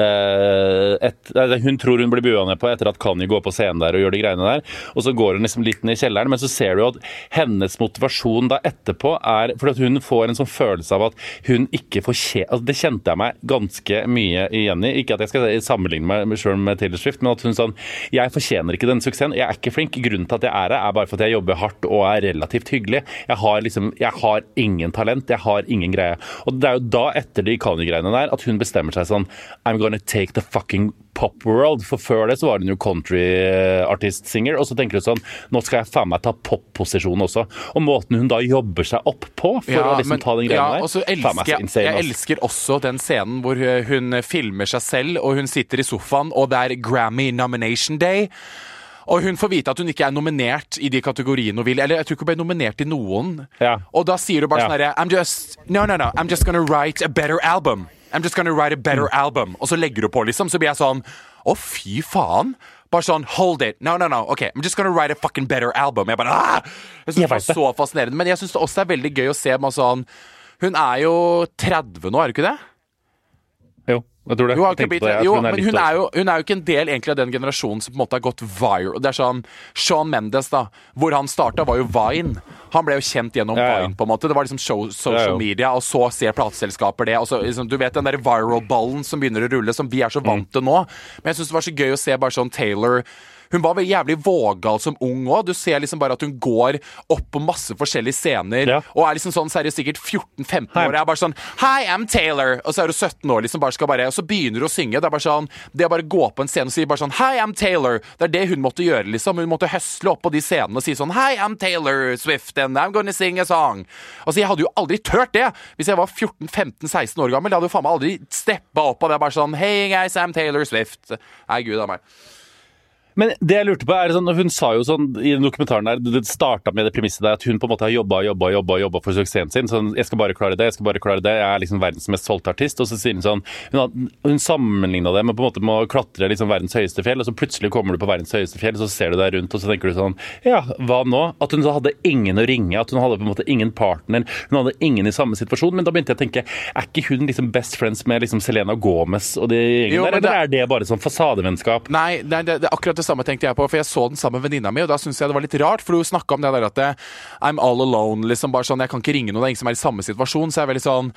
A: eh, et, Hun tror hun blir bua ned på etter at Kanye går på scenen der og gjør de greiene der. Og så går hun liksom litt ned i kjelleren, men så ser du jo at hennes motivasjon da etterpå er fordi at hun får en sånn følelse av at hun ikke fortjener altså, Det kjente jeg meg ganske mye igjen i. Ikke at jeg skal sammenligne meg selv med Taylor Swift, men at hun sånn Jeg fortjener ikke den suksessen. Jeg er ikke flink. Grunnen til at jeg er det, er bare for at jeg jobber hardt og er relativt hyggelig. Jeg har liksom Jeg har ingen talent. Jeg har ingen greie. Og det er jo da, etter de Kanye-greiene der, at hun bestemmer seg sånn I'm gonna take the fucking pop world. For før det så var hun jo country-artist-singer, og så tenker hun sånn Nå skal jeg faen meg ta pop-posisjonen også. Og måten hun da jobber seg opp på for
B: Ja,
A: å liksom
B: men-
A: ta den greia
B: ja,
A: der
B: og så
A: faen meg
B: elsker,
A: så insane,
B: jeg
A: ass.
B: elsker også den scenen hvor uh, hun filmer seg selv, og hun sitter i sofaen, og det er Grammy nomination day. Og hun får vite at hun ikke er nominert i de kategoriene hun vil. Eller jeg tror ikke hun ble nominert i noen.
A: Ja.
B: Og da sier du bare
A: Ja.
B: sånn herre I'm just No, no, no. I'm just gonna write a better album. I'm just gonna write a better
A: Mm.
B: album. Og så legger du på, liksom. Så blir jeg sånn Å, fy faen. Bare sånn Hold it. No, no, no. Ok, I'm just gonna write a fucking better album. Jeg bare ah! Jeg synes
A: Jeg
B: det var
A: vet det.
B: så fascinerende. Men jeg synes det også er veldig gøy å se med sånn Hun er jo tretti nå, er du ikke det?
A: Jo, jeg tror det.
B: Jo,
A: Jeg
B: ikke
A: tenkte
B: blitt,
A: på det. Jeg
B: jo
A: tror
B: men
A: litt
B: hun
A: over-
B: er, jo, hun er jo ikke en del egentlig av den generasjonen som på en måte har gått viral. Det er sånn Shawn Mendes, da. Hvor han starta, var jo Vine. Han ble jo kjent gjennom
A: Ja, ja.
B: Vine, på en måte. Det var liksom show, social
A: Ja, ja.
B: media, og så ser plateselskaper det. Og så, liksom, du vet den der viral-ballen som begynner å rulle, som vi er så vant
A: Mm.
B: til nå. Men jeg syns det var så gøy å se bare sånn Taylor. Hun var vel jævlig vågal som ung òg. Du ser liksom bare at hun går opp på masse forskjellige scener,
A: Ja.
B: og er liksom sånn seriøst sikkert fjorten femten
A: Hei.
B: år. Jeg er bare sånn Hi, I'm Taylor! Og så er du sytten år, liksom bare skal bare Og så begynner du å synge. Det er bare sånn Det å bare gå på en scene og si bare sånn Hi, I'm Taylor! Det er det hun måtte gjøre, liksom. Hun måtte høsle opp på de scenene og si sånn Hi, I'm Taylor Swift, and I'm gonna sing a song. Altså, jeg hadde jo aldri tørt det hvis jeg var fjorten femten seksten år gammel. Jeg hadde jo faen meg aldri steppa opp av det. Bare sånn Hey guys, I'm Taylor Swift. Nei, gud a meg.
A: Men det jeg lurte på er sånn, hun sa jo sånn i den dokumentaren der, det startet med det premisset der at hun på en måte har jobbet, jobbet, jobbet, jobbet for suksessen sin. Sånn, jeg skal bare klare det, jeg skal bare klare det. Jeg er liksom verdens mest solgte artist. Og så sier hun sånn, hun, had, hun sammenlignet det med på en måte med å klatre liksom verdens høyeste fjell, og så plutselig kommer du på verdens høyeste fjell, så ser du deg rundt, og så tenker du sånn, ja, hva nå? At hun så hadde ingen å ringe, at hun hadde på en måte ingen partner, hun hadde ingen i samme situasjon, men da begynte jeg å tenke, er ikke hun liksom best friends med liksom Selena Gomez og de gjengen der, eller det... er det bare sånn fasadevennskap?
B: Nei, nei det, det er akkurat det samme tenkte jeg på, for jeg så den sammen med venninna mi, og da synes jeg det var litt rart, for hun snakket om det der at det, I'm all alone, liksom bare sånn, jeg kan ikke ringe noen, det er ingen som er i samme situasjon, så jeg er veldig sånn,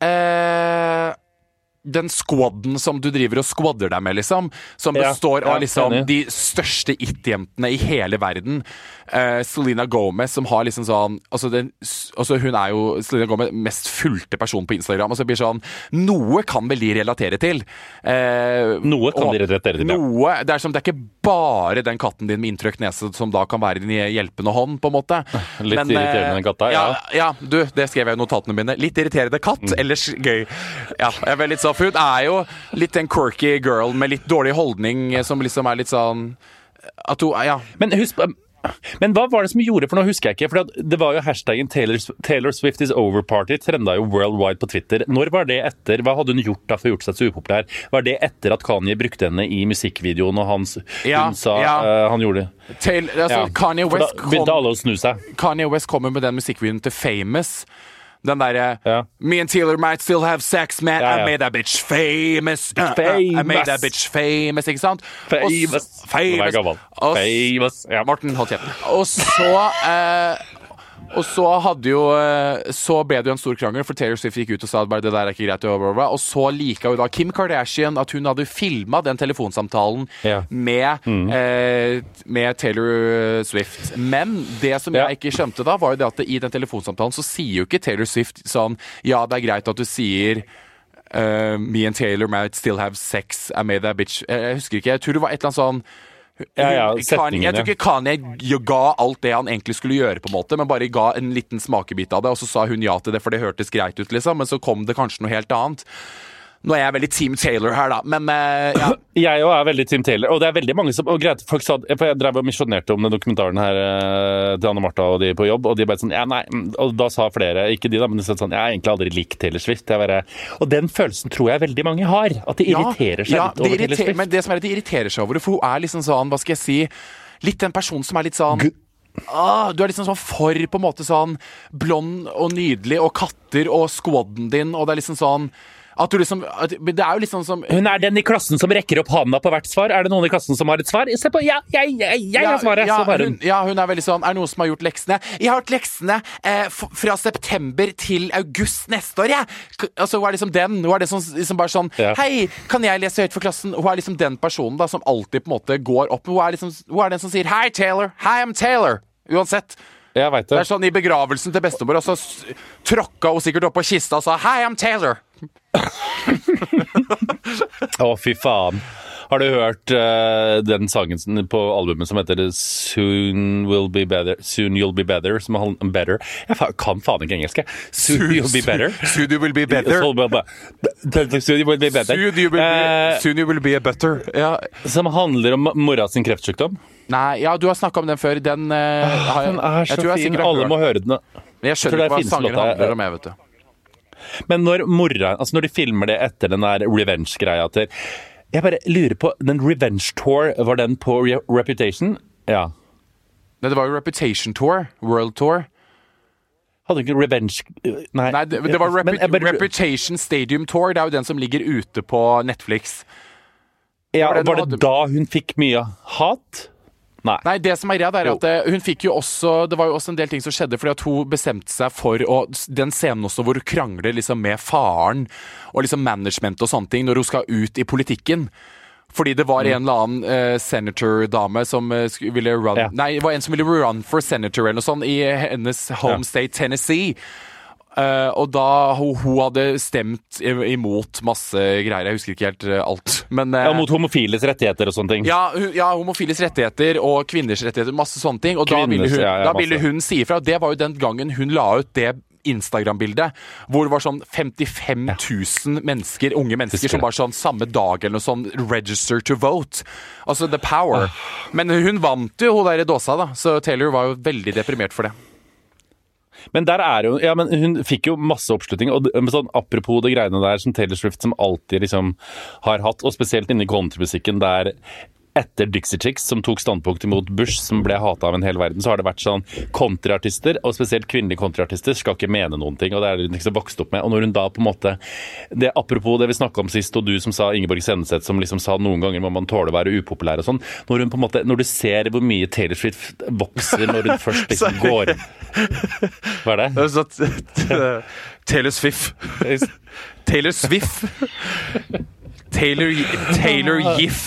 B: eh... den squadden som du driver og squadder deg med, liksom, som
A: ja,
B: består av
A: ja,
B: liksom de største it-jentene i hele verden. Uh, Selena Gomez, som har liksom sånn altså, den, altså hun er jo Selena Gomez mest fulgte person på Instagram, og så blir sånn noe kan vel de relatere til. Uh,
A: noe kan de relatere til,
B: noe, det er som det er ikke bare den katten din med inntrykk nese som da kan være din hjelpende hånd, på en måte.
A: Litt Men, irriterende den katta, ja.
B: ja. Ja, du, det skrev jeg i notatene mine. Litt irriterende katt, mm. ellers gøy. Ja, jeg er veldig litt så for hun er jo litt en quirky girl med litt dårlig holdning, som liksom er litt sånn at hun, ja.
A: Men husk Men hva var det som gjorde, for nå husker jeg ikke, for det var jo hashtaggen Taylor, Taylor Swift is over party, trenda jo worldwide på Twitter. Når var det etter? Hva hadde hun gjort da for å gjort seg så upopulær? Var det etter at Kanye brukte henne i musikkvideoen, og hans,
B: ja,
A: hun sa
B: ja.
A: uh, han gjorde det?
B: Taylor, altså, ja. Kanye West
A: kom, begynte alle å snu seg.
B: Kanye West kommer med den musikkvideoen til Famous. Den der
A: ja.
B: Me and Taylor might still have sex, man.
A: Ja, ja.
B: I made that bitch famous. Uh,
A: famous.
B: I made that bitch famous, ikke sant?
A: Famous.
B: Og, famous.
A: Og, famous. Ja.
B: Morten, hold kjeft. Og så uh, Og så hadde jo Så ble det jo en stor krangel, for Taylor Swift gikk ut og sa at bare det der er ikke greit. Og så liket jo da Kim Kardashian at hun hadde filmet den telefonsamtalen
A: ja.
B: med, mm. eh, med Taylor Swift. Men det som jeg ja. ikke skjønte da, var jo det at i den telefonsamtalen så sier jo ikke Taylor Swift sånn, ja, det er greit at du sier uh, me and Taylor might still have sex, I made that bitch. Jeg husker ikke, jeg tror det var et eller annet sånn
A: Ja, ja, setningen,
B: jeg tror ikke Kanye ga alt det han egentlig skulle gjøre, på en måte, men bare ga en liten smakebit av det, og så sa hun ja til det, for det hørtes greit ut, liksom, men så kom det kanskje noe helt annet. Nå er jeg veldig Team Taylor her, da, men uh, ja.
A: Jeg også er veldig Team Taylor, og det er veldig mange som og greit, folk sa, for jeg drev og misjonerte om den dokumentaren her uh, til Anne Martha og de på jobb, og de bare sånn, ja nei, og da sa flere, ikke de da, men de sa sånn, jeg har egentlig aldri likt Taylor Swift, jeg bare, og den følelsen tror jeg veldig mange har, at de irriterer seg
B: ja,
A: litt over
B: irriter-
A: Taylor Swift.
B: Men det som er at de irriterer seg over det, for hun er liksom sånn, hva skal jeg si, litt en person som er litt sånn G- Ah, du er liksom sånn for på en måte sånn blond og nydelig og katter og squadden din, og det er liksom sånn at du liksom at, det er jo liksom som
A: hun er den i klassen som rekker opp handa på hvert svar. Er det noen i klassen som har et svar? Se på, ja, jeg, jeg, jeg
B: ja,
A: har svaret.
B: Ja,
A: så
B: hun, ja, hun er veldig sånn, er det noen som har gjort leksene? Jeg har gjort leksene eh, f- fra september til august neste år, jeg. K- altså, hun er liksom den, hun er det som liksom bare sånn,
A: ja.
B: hei, kan jeg lese høyt for klassen? Hun er liksom den personen da, som alltid på en måte går opp. Hun er liksom, hun er den som sier, hei Taylor, hi I'm Taylor. Uansett.
A: Jeg vet det.
B: Det er sånn i begravelsen til bestemor, og så s- tråkka hun sikkert opp på kista og sa, hi I'm Taylor.
A: Å, fy faen. Har du hørt uh, den sangen på albumet som heter Soon Will Be Better, Soon You'll Be Better, som er better. Jeg fa- kan faen ikke engelsk. Soon You'll Be Better.
B: Soon you will be better.
A: Soon you will be better.
B: Soon you will be,
A: Uh,
B: soon you will be a butter. Ja.
A: som handler om mora sin kreftsykdom.
B: Nei, ja, du har snakket om den før. Den eh, har jeg,
A: Den er
B: jeg
A: så
B: tror jeg
A: fin.
B: sikkert har
A: Alle
B: hørt.
A: må høre den.
B: Men jeg
A: tror
B: skjønner
A: det
B: ikke hva
A: finnes
B: sanger
A: låter-
B: handler om, jeg vet du.
A: Men når mora, altså når de filmer det etter den der revenge-greia til jeg bare lurer på, den revenge tour, var den på Re- Reputation? Ja.
B: Nei, det var jo Reputation Tour, World Tour.
A: Hadde ikke revenge... Nei,
B: Nei, det, det var Repu-
A: Men jeg bare-
B: Reputation Stadium Tour, det er jo den som ligger ute på Netflix.
A: Ja,
B: var det
A: var
B: den
A: det
B: hadde-
A: da hun fikk mye hat? Nei.
B: Nei, det som er greia er at eh, hun fikk jo også, det var jo også en del ting som skjedde, fordi at hun bestemte seg for å, den scenen også hvor hun krangler liksom med faren og liksom management og sånne ting, når hun skal ut i politikken. Fordi det var en eller annen eh, senator-dame som eh, sk- ville run,
A: Ja.
B: nei, det var en som ville run for senator eller noe sånt i hennes home
A: Ja.
B: state Tennessee. Uh, og da hun, hun hadde stemt i- imot masse greier, jeg husker ikke helt uh, alt. Men, uh,
A: Ja, mot homofiles rettigheter og sånne ting.
B: ja, hun, ja, homofiles rettigheter og kvinners rettigheter, masse sånne ting. Og da
A: Kvinners,
B: ville hun,
A: ja, ja,
B: da ville
A: masse.
B: hun si ifra. Det var jo den gangen hun la ut det Instagram-bilde, hvor det var sånn femtifem tusen mennesker, unge mennesker, som var sånn samme dag eller noe sånn register to vote. Altså the power. Men hun vant jo, hun der i dåsa da, så Taylor var jo veldig deprimert for det.
A: Men der er jo, ja, men hun fikk jo masse oppslutning, og sånn, apropos det greiene der som Taylor Swift som alltid liksom har hatt, og spesielt inni countrymusikken der etter Dixie Chicks, som tok standpunkt imot Bush, som ble hatet av en hel verden, så har det vært sånn countryartister, og spesielt kvinnelige countryartister, skal ikke mene noen ting, og det er det liksom vokst opp med. Og når hun da på en måte, det apropos det vi snakket om sist, og du som sa, Ingeborg Senneset, som liksom sa noen ganger må man tåle å være upopulær og sånn, når hun på en måte, når du ser hvor mye Taylor Swift vokser når hun først liksom går Hva er det?
B: Det er sånn Taylor Swift Taylor Swift Taylor, Taylor Giff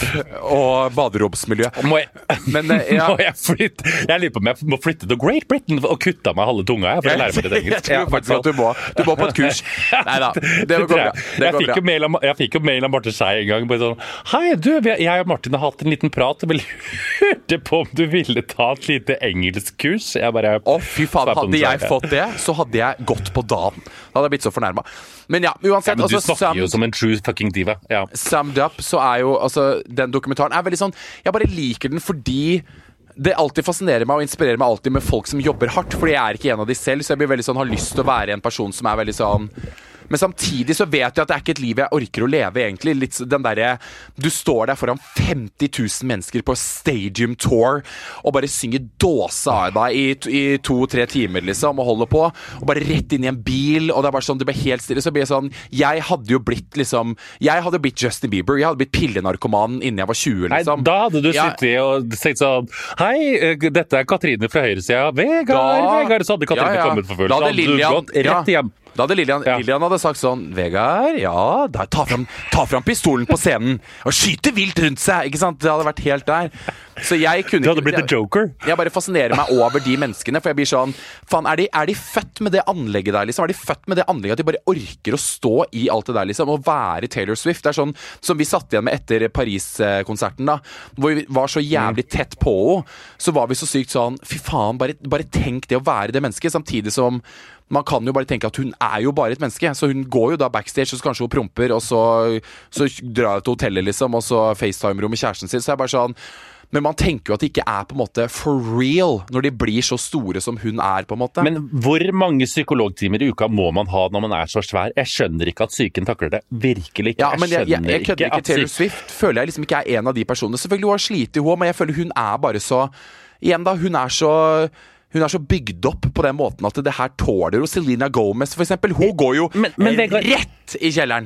B: og baderomsmiljø.
A: Må jeg,
B: Men, ja.
A: må jeg flytte? Jeg lurer på om jeg må flytte til Great Britain og kutte av meg halve tunga, for jeg lærer meg det engelsk.
B: Jeg tror faktisk at du må, du må på et kurs. Neida, det går bra. Det
A: jeg,
B: går
A: fikk
B: bra.
A: Mail av, jeg fikk jo mail av Marte Skei en gang, bare sånn, hei du, jeg og Martin har hatt en liten prat, og vi lurte på om du ville ta et lite engelskkurs. Jeg bare...
B: Å, fy faen, hadde jeg fått det, så hadde jeg gått på dagen. Da hadde jeg blitt så fornærmet. Men ja, uansett...
A: Ja, men du
B: altså,
A: snakker jo som en true fucking diva. Ja.
B: Summed up, så er jo, altså, den dokumentaren er veldig sånn, jeg bare liker den fordi det alltid fascinerer meg og inspirerer meg alltid med folk som jobber hardt, fordi jeg er ikke en av de selv, så jeg blir veldig sånn, har lyst til å være en person som er veldig sånn, men samtidig så vet jeg at det er ikke et liv jeg orker å leve egentlig, litt den der, du står der foran femti tusen mennesker på Stadium Tour, og bare synger dåsa av deg i, i to-tre timer liksom, og holder på, og bare rett inn i en bil, og det er bare sånn, det blir helt stille, så blir jeg sånn, jeg hadde jo blitt liksom, jeg hadde blitt Justin Bieber, jeg hadde blitt pillenarkoman innen jeg var tjue liksom.
A: Nei, da hadde du
B: ja.
A: sittet og sagt sånn, hei, dette er Katrine fra høyresida, Vegard, da, Vegard, så hadde Katrine ja, ja. kommet for fullt,
B: da hadde Lilian,
A: gått rett hjem.
B: Da hadde Lilian, ja. Lilian hadde sagt sånn, Vegard, ja, da, ta, fram, ta fram pistolen på scenen og skyte vilt rundt seg, ikke sant? Det hadde vært helt der. Så jeg kunne...
A: Du hadde blitt The Joker.
B: Jeg bare fascinerer meg over de menneskene, for jeg blir sånn, faen, er de, er de født med det anlegget der, liksom? Er de født med det anlegget at de bare orker å stå i alt det der, liksom? Og være Taylor Swift. Det er sånn som vi satt igjen med etter Paris-konserten da, hvor vi var så jævlig tett på henne, så var vi så sykt sånn, fy faen, bare, bare tenk det å være det mennesket, samtidig som man kan jo bare tenke at hun er jo bare et menneske, så hun går jo da backstage, og så kanskje hun promper, og så, så drar hun til hotellet liksom, og så FaceTimer hun med kjæresten sin, så er det bare sånn, men man tenker jo at det ikke er på en måte for real, når de blir så store som hun er på en måte.
A: Men hvor mange psykologtimer i uka må man ha når man er så svær? Jeg skjønner ikke at psyken takler det, virkelig ikke.
B: Ja, men jeg, jeg, jeg kødder ikke, Taylor
A: psyk...
B: Swift føler jeg liksom ikke er en av de personene, selvfølgelig hun har slitt i henne, men jeg føler hun er bare så, igjen da, hun er så... Hun er så bygd opp på den måten at det her tåler jo. Selena Gomez for eksempel, hun går jo
A: men, men Vegard,
B: rett i kjelleren.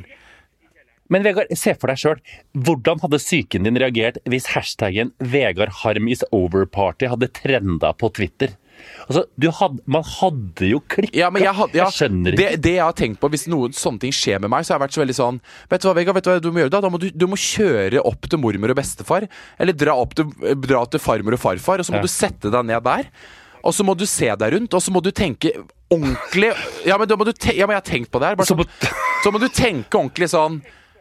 A: Men Vegard, se for deg selv, hvordan hadde psyken din reagert hvis hashtaggen Vegard Harm is over party hadde trendet på Twitter? Altså, du hadde, man hadde jo klikket.
B: Ja, men jeg, had, ja,
A: jeg skjønner ikke.
B: Det, det jeg har tenkt på, hvis noen sånne ting skjer med meg, så har jeg vært så veldig sånn, vet du hva, Vegard, vet du hva du må gjøre da? Da må du, du må kjøre opp til mormor og bestefar, eller dra, opp til, dra til farmor og farfar, og så må ja. du sette deg ned der. Og så må du se deg rundt, og så må du tenke ordentlig. Ja, men, da må du te- ja, men jeg har tenkt på det her. Bare sånn, så må du tenke ordentlig sånn.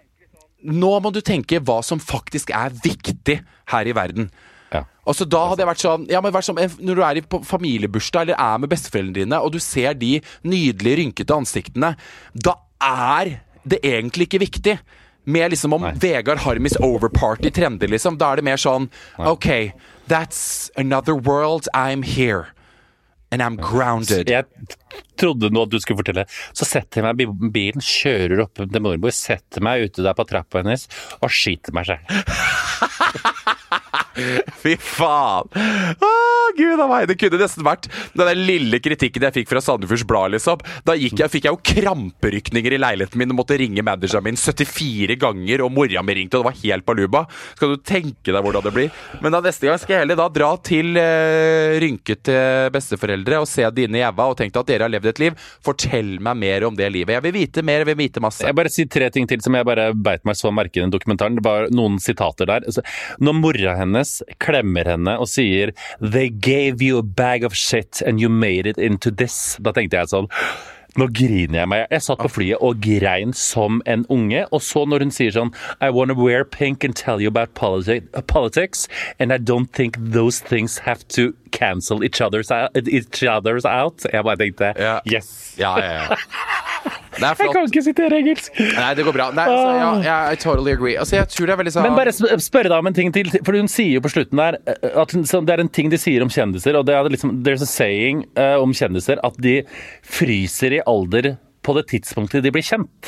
B: Nå må du tenke hva som faktisk er viktig her i verden. Ja. Og så da hadde jeg vært sånn, ja, men vært sånn når du er på familiebursdag eller er med besteforeldrene dine, og du ser de nydelige rynkete ansiktene, da er det egentlig ikke viktig. Med liksom om Nei. Vegard Harm is over party trender, liksom. Da er det mer sånn, Nei. ok, that's another world, I'm here. And I'm grounded.
A: Jeg trodde nå at du skulle fortelle. Så setter jeg meg i bilen, kjører opp til mormor, setter meg ute der på trappa hennes, og skyter meg selv.
B: Fy faen. Åh, Gud av meg. Det kunne nesten vært den der lille kritikken jeg fikk fra Sandefjords Blad, liksom. Da gikk jeg, fikk jeg jo kramperykninger i leiligheten min og måtte ringe manageren min syttifire ganger, og mora mi ringte, og det var helt baluba. Skal du tenke deg hvordan det blir? Men da neste gang skal jeg heller da dra til eh, rynkete besteforeldre og se dine jæva og tenke at dere har levd et liv. Fortell meg mer om det livet. Jeg vil vite mer, jeg vil vite masse.
A: Jeg bare sier tre ting til som jeg bare beit meg så merke i den dokumentaren. Det var noen sitater der. Altså, når mora hennes klemmer henne og sier "They gave you a bag of shit and you made it into this", da tenkte jeg sånn, Nå griner jeg meg. Jeg satt på flyet og grein som en unge, og så når hun sier sånn I wanna wear pink and tell you about politi- politics, and I don't think those things have to cancel each other's out. Each other's out. Jeg bare tenkte,
B: Ja.
A: yes.
B: Ja, ja, ja. Det er
A: Jeg
B: flott.
A: kan ikke sitere engelsk.
B: Nei, det går bra. Nei, altså, ja, ja, I totally agree. Altså, jeg tror det er veldig sånn
A: Men bare sp- spørre deg om en ting til, for hun sier jo på slutten der eh, at hun, så det er en ting de sier om kjendiser, og det er liksom, there's a saying eh, om kjendiser, at de fryser i alder på det tidspunktet de blir kjent.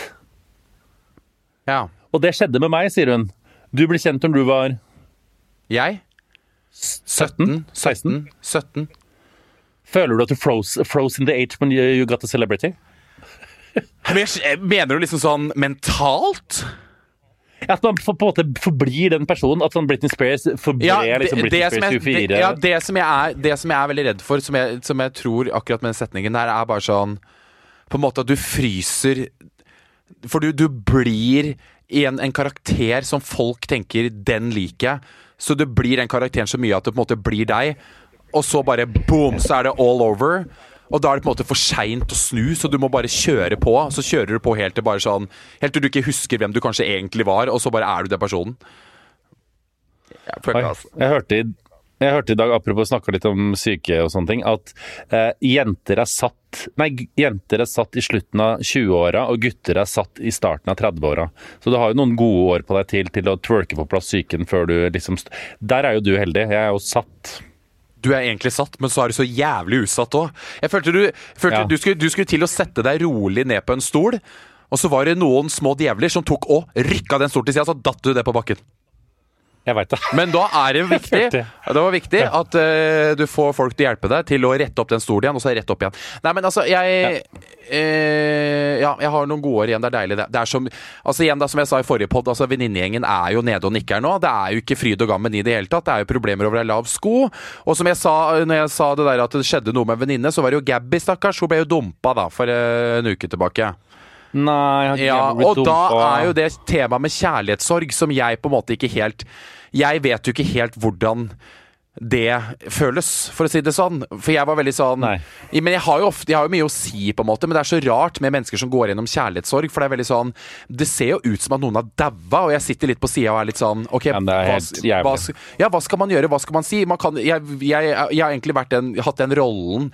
B: Ja.
A: Og det skjedde med meg, sier hun. Du ble kjent når du var
B: Jeg?
A: sytten? seksten?
B: sytten.
A: Føler du at du froze, froze in the age when you, you got a celebrity?
B: Men jeg, mener du liksom sånn mentalt?
A: At man på en måte forblir den personen, at sånn Britney Spears forble liksom Britney
B: som
A: Spears
B: jeg,
A: tjuefire.
B: det, ja, det, som jeg er, det som jeg er veldig redd for, som jeg, som jeg tror akkurat med den setningen der, er bare sånn på en måte at du fryser. For du, du blir i en, en karakter som folk tenker den liker. Så du blir den karakteren så mye at det på en måte blir deg. Og så bare boom, så er det all over. Og da er det på en måte for sent å snu, så du må bare kjøre på. Så kjører du på helt til bare sånn Helt til du ikke husker hvem du kanskje egentlig var, og så bare er du den personen. Jeg,
A: Oi, jeg, hørte i, jeg hørte i dag, apropos snakke litt om syke og sånne ting, at eh, jenter er satt Nei, jenter er satt i slutten av tjueåra, og gutter er satt i starten av trettiåra. Så du har jo noen gode år på deg til til å twerke på plass psyken før du liksom Der er jo du heldig. Jeg er jo satt.
B: Du er egentlig satt, men så er du så jævlig usatt òg. Jeg følte, du, følte
A: Ja.
B: du, skulle, du skulle til å sette deg rolig ned på en stol, og så var det noen små djevler som tok og rykka den stolen til sida, så datt du det på bakken.
A: Jeg veit det.
B: Men da er det viktig
A: følte det.
B: Det var viktig at uh, du får folk til å hjelpe deg til å rette opp den stolen igjen, og så rette opp igjen. Nei, men altså, jeg eh, Ja, jeg har noen gode år igjen. Det er deilig, det. Det er som, altså igjen da, som jeg sa i forrige podd, altså venninnegjengen er jo nede og nikker nå. Det er jo ikke fryd og gammen i det hele tatt. Det er jo problemer over ei lav sko. Og som jeg sa når jeg sa det der at det skjedde noe med en venninne, så var det jo Gabby, stakkars. Hun ble jo dumpa da for uh, en uke tilbake.
A: Nei, jeg har ikke
B: Ja,
A: blitt
B: og da
A: dumpa.
B: er jo det temaet med kjærlighetssorg som jeg på en måte ikke helt Jeg vet jo ikke helt hvordan det føles, for å si det sånn. For jeg var veldig sånn
A: Nei.
B: Men jeg har jo ofte, jeg har jo mye å si, på en måte. Men det er så rart med mennesker som går gjennom kjærlighetssorg. For det er veldig sånn Det ser jo ut som at noen har daua, og jeg sitter litt på sida og er litt sånn OK,
A: Ja, men det er
B: hva,
A: helt jævlig.
B: hva, ja, hva skal man gjøre? Hva skal man si? Man kan, jeg, jeg, jeg har egentlig vært den, hatt den rollen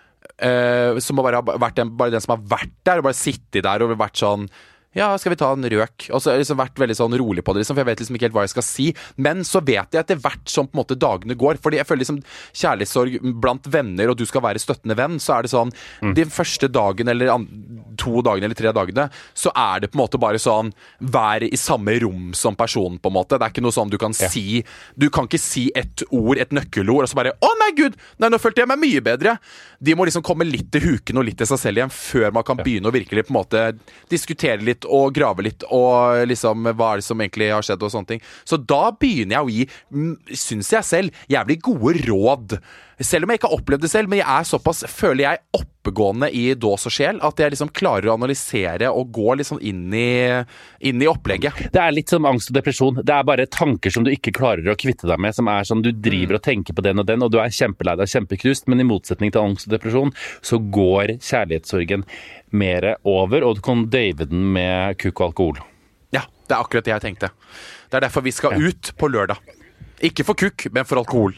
B: Uh, som har bare vært den, bare den som har vært der og bare sittet der og vært sånn ja, skal vi ta en røk? Og så har jeg liksom vært veldig sånn rolig på det, liksom, for jeg vet liksom ikke helt hva jeg skal si. Men så vet jeg etter hvert som på en måte dagene går, fordi jeg føler liksom kjærlighetssorg blant venner, og du skal være støttende venn, så er det sånn mm. de første dagen eller an, to dagene eller tre dagene, så er det på en måte bare sånn være i samme rom som personen, på en måte. Det er ikke noe sånn du kan ja. si Du kan ikke si et ord, et nøkkelord, og så bare å nei gud, nei nå følte jeg meg mye bedre. De må liksom komme litt til huken og litt til seg selv igjen før man kan ja. begynne å virkelig på en måte diskutere litt og grave litt, og liksom hva er det som egentlig har skjedd, og sånne ting. Så da begynner jeg å gi, syns jeg selv, jævlig gode råd. Selv om jeg ikke har opplevd det selv, men jeg er såpass, føler jeg, oppegående i dås og sjel, at jeg liksom klarer å analysere og gå liksom inn i, inn i opplegget.
A: Det er litt som angst og depresjon. Det er bare tanker som du ikke klarer å kvitte deg med, som er sånn, du driver og tenker på den og den, og du er kjempelei deg, kjempeknust, men i motsetning til angst og depresjon, så går kjærlighetssorgen mer over, og du kan dave den med kukk og alkohol.
B: Ja, det er akkurat det jeg tenkte. Det er derfor vi skal
A: ja.
B: ut på lørdag. Ikke for kukk, men for alkohol.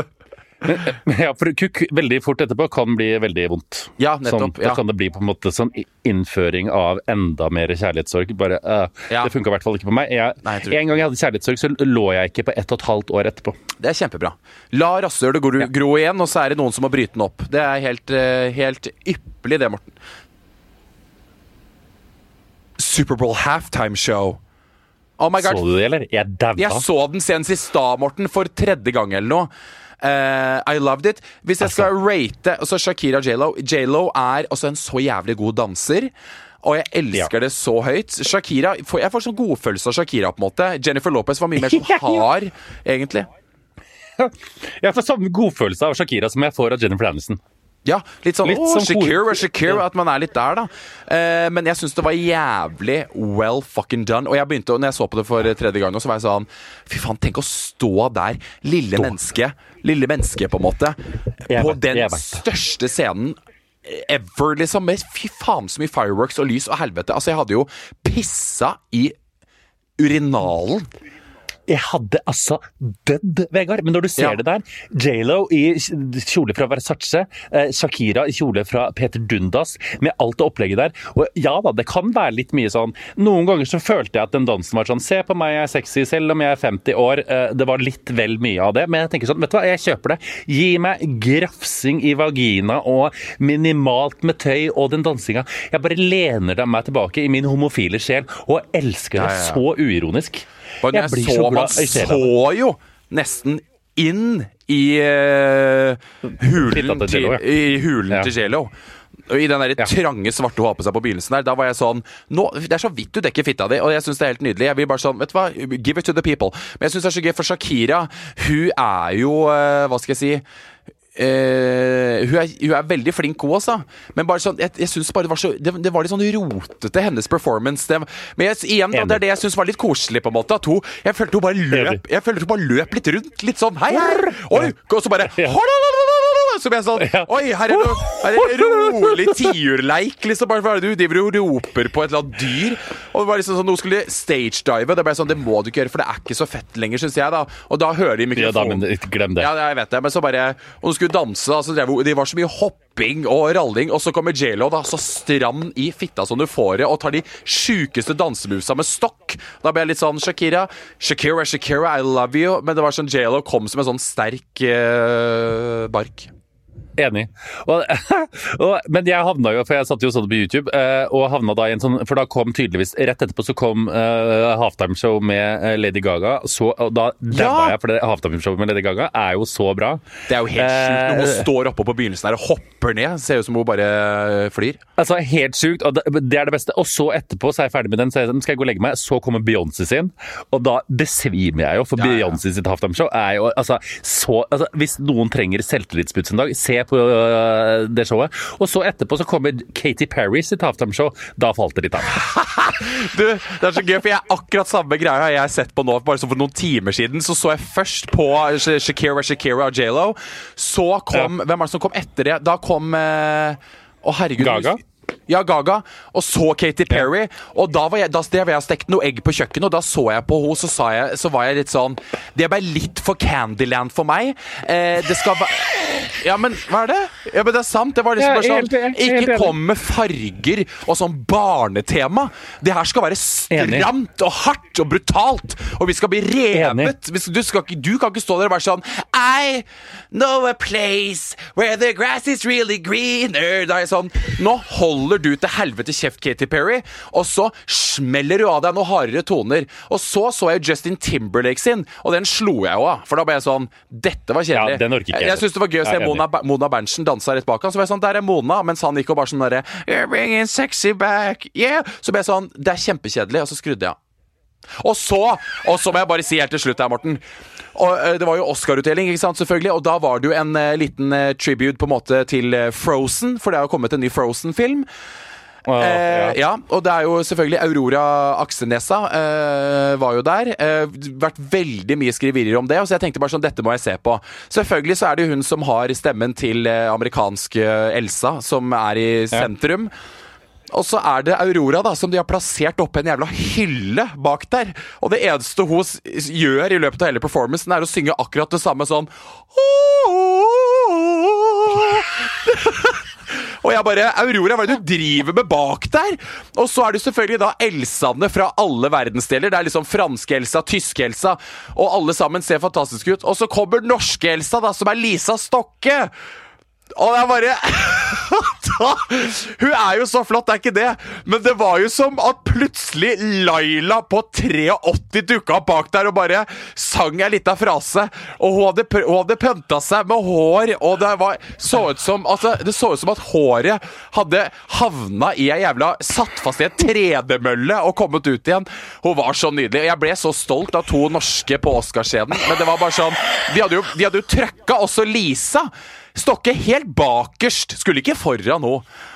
A: Men, ja, for kukk veldig fort etterpå kan bli veldig vondt.
B: Ja, nettopp.
A: Sånn, da
B: ja.
A: kan det bli på en måte sånn innføring av enda mer kjærlighetssorg. Bare, uh,
B: ja.
A: Det funka i hvert fall ikke på meg. Jeg,
B: Nei, jeg
A: en gang jeg hadde kjærlighetssorg, så lå jeg ikke på ett og et halvt år etterpå.
B: Det er kjempebra. La rasshølet gro,
A: ja.
B: gro igjen, og så er det noen som må bryte den opp. Det er helt, helt ypperlig det, Morten. Superbowl halftime show. Oh my God.
A: Så du det, eller? Jeg daua.
B: Jeg så den senest i stad, Morten, for tredje gang eller noe. Uh, I loved it. Hvis jeg skal rate altså Shakira J-Lo J-Lo er også en så jævlig god danser, og jeg elsker ja. det så høyt. Shakira, Jeg får sånn godfølelse av Shakira, på en måte. Jennifer Lopez var mye mer sånn hard, egentlig.
A: Jeg får samme godfølelse av Shakira som jeg får av Jennifer Aniston.
B: Ja, litt sånn,
A: litt
B: åh,
A: sånn
B: Shakira, Shakira, at man er litt der da uh, Men jeg synes det var jævlig well fucking done. Og jeg begynte, når jeg så på det for tredje gang, så var jeg sånn fy faen, tenk å stå der, lille stå. menneske Lille menneske på en måte jeg På vet, den største scenen ever, liksom. Med fy faen så mye fireworks og lys og helvete. Altså, jeg hadde jo pissa i urinalen.
A: Jeg hadde altså dødd, Vegard. Men når du ser
B: Ja.
A: det der, J-Lo i kjole fra Versace, eh, Shakira i kjole fra Peter Dundas, med alt det opplegget der. Og ja da, det kan være litt mye sånn. Noen ganger så følte jeg at den dansen var sånn, se på meg, jeg er sexy selv om jeg er femti år. Eh, det var litt vel mye av det, men jeg tenker sånn, vet du hva, jeg kjøper det. Gi meg grafsing i vagina og minimalt med tøy og den dansinga. Jeg bare lener deg meg tilbake i min homofile sjel og elsker det
B: Ja, ja, ja.
A: så uironisk.
B: Og
A: Jeg
B: jeg
A: blir
B: så,
A: så
B: man
A: glad i sjela.
B: så jo nesten inn i uh, hulen,
A: Fitta til
B: til,
A: J-Lo, ja.
B: i hulen
A: Ja.
B: til J-Lo. Og I den der
A: Ja.
B: trange svarte hun har på seg på begynnelsen der, da var jeg sånn nå, det er så vidt du dekker fitta di, og jeg synes det er helt nydelig. Jeg vil bare sånn, vet du hva, give it to the people. Men jeg synes det er så gøy, for Shakira, hun er jo, uh, hva skal jeg si, Uh, hun, er, hun er veldig flink hun også. Men bare sånn, jeg, jeg synes bare det var så det, det var litt sånn rotete, hennes performance det, Men jeg, igjen da, det er det jeg synes var litt koselig på en måte. At hun, jeg følte hun bare løp Jeg følte hun bare løp litt rundt. Litt sånn, hei, hei. Oi, og så bare
A: Ja.
B: Så ble jeg sånn, oi, her er det, her er det rolig tiurleik liksom, bare for du driver og roper på et eller annet dyr. Og det var liksom sånn, noen skulle stage-dive. Det ble sånn, det må du ikke gjøre, for det er ikke så fett lenger, synes jeg da. Og da hører de
A: Ja
B: mikrofonen.
A: da, men glem det.
B: Ja, jeg vet det, men så bare Og de skulle danse, da, så drev, de var så mye hopping og ralling. Og så kommer J-Lo, da, så stram i fitta som du får det, og tar de sjukeste dansemovesa med stokk. Da ble jeg litt sånn Shakira, Shakira, Shakira, I love you. Men det var sånn, J-Lo kom som en sånn sterk eh, bark.
A: Enig. Og, og, men jeg havna jo, for jeg satt jo sånn på YouTube, eh, og havna da i en sånn, for da kom tydeligvis, rett etterpå så kom eh, Halftime Show med eh, Lady Gaga, så, og da daua
B: Ja!
A: jeg, for det Halftime Show med Lady Gaga er jo så bra.
B: Det er jo helt sjukt når hun
A: Eh,
B: står oppe på begynnelsen her og hopper ned. Ser ut som hun bare flyr.
A: Altså, helt sykt, og det, det er det beste. Og så etterpå, så er jeg ferdig med den, så jeg, sånn, skal jeg gå og legge meg, så kommer Beyoncé sin, og da besvimer jeg jo, for
B: Ja, ja.
A: Beyoncé sitt Halftime Show er jo, altså, så, altså, hvis noen trenger selvtillitsputs en dag, se på øh, det showet. Og så etterpå så kommer Katy Perry sitt Halftime Show, da falt det litt av.
B: Du, det er så gøy, for jeg akkurat samme greia har jeg sett på nå. Bare så for noen timer siden så så jeg først på Sh- Shakira, Shakira og J-Lo. Så kom, hvem er det som kom etter det? Da kom eh, Å herregud
A: Gaga?
B: Ja, Gaga. Og så Katy Perry. Og da var jeg, da drev jeg og stekte noe egg på kjøkkenet, og da så jeg på henne, så, sa jeg, så var jeg litt sånn Det ble litt for Candyland for meg. Eh, det skal være Ja, men hva er det? Ja, men det er sant. Det var liksom
A: Ja,
B: bare
A: helt-
B: sånn
A: helt enig.
B: Ikke kom med farger og sånn barnetema. Det her skal være
A: Enig.
B: stramt og hardt og brutalt, og vi skal bli revet. Hvis- Du, skal ikke, du kan ikke stå der og være sånn I know a place where the grass is really greener. Da er jeg sånn Nå holder du til helvete kjeft, Katy Perry, og så smeller du av deg noen hardere toner. Og så så jeg Justin Timberlake sin, og den slo jeg jo av. For da ble jeg sånn Dette var kjedelig.
A: Ja, den orker ikke jeg.
B: Jeg synes det var gøy å se
A: Jeg er enig.
B: Mona, Ba- Mona Berntsen dansa rett bak han. Så ble jeg sånn Der er Mona, mens han gikk og bare sånn derre You're bringing sexy back, yeah. Så ble jeg sånn Det er kjempekjedelig, og så skrudde jeg av. Og så, og så må jeg bare si helt til slutt her, Morten. Og, eh, det var jo Oscar-utdeling, ikke sant, selvfølgelig. Og da var det jo en eh, liten eh, tribute på en måte til eh, Frozen, for det har jo kommet en ny Frozen-film.
A: Og,
B: Eh,
A: ja.
B: ja, og det er jo selvfølgelig Aurora Aksenesa eh, var jo der. Eh, vært veldig mye skriverier om det, og så jeg tenkte bare sånn, dette må jeg se på. Selvfølgelig så er det jo hun som har stemmen til eh, amerikanske Elsa, som er i sentrum. Og så er det Aurora da, som de har plassert oppe en jævla hylle bak der. Og det eneste hun s- gjør i løpet av hele performancen er å synge akkurat det samme sånn Og jeg bare Aurora, hva er det du driver med bak der? Og så er det selvfølgelig da Elsaene fra alle verdensdeler. Det er liksom franske Elsa, tyske Elsa, og alle sammen ser fantastisk ut. Og så kommer norske Elsa, da, som er Lisa Stokke. Og det er bare da, hun er jo så flott, det er ikke det. Men det var jo som at plutselig Laila på åttitre dukka opp bak der og bare sang en liten frase. Og hun hadde, pr- hun hadde pønta seg med hår, og det var, så ut som altså, det så ut som at håret hadde havna i ei jævla Satt fast i en tredemølle og kommet ut igjen. Hun var så nydelig. Jeg ble så stolt av to norske på Oscarskjeden. Men det var bare sånn De hadde jo, de hadde jo trøkka også Lisa Stokke helt bakerst. Skulle ikke foran nå.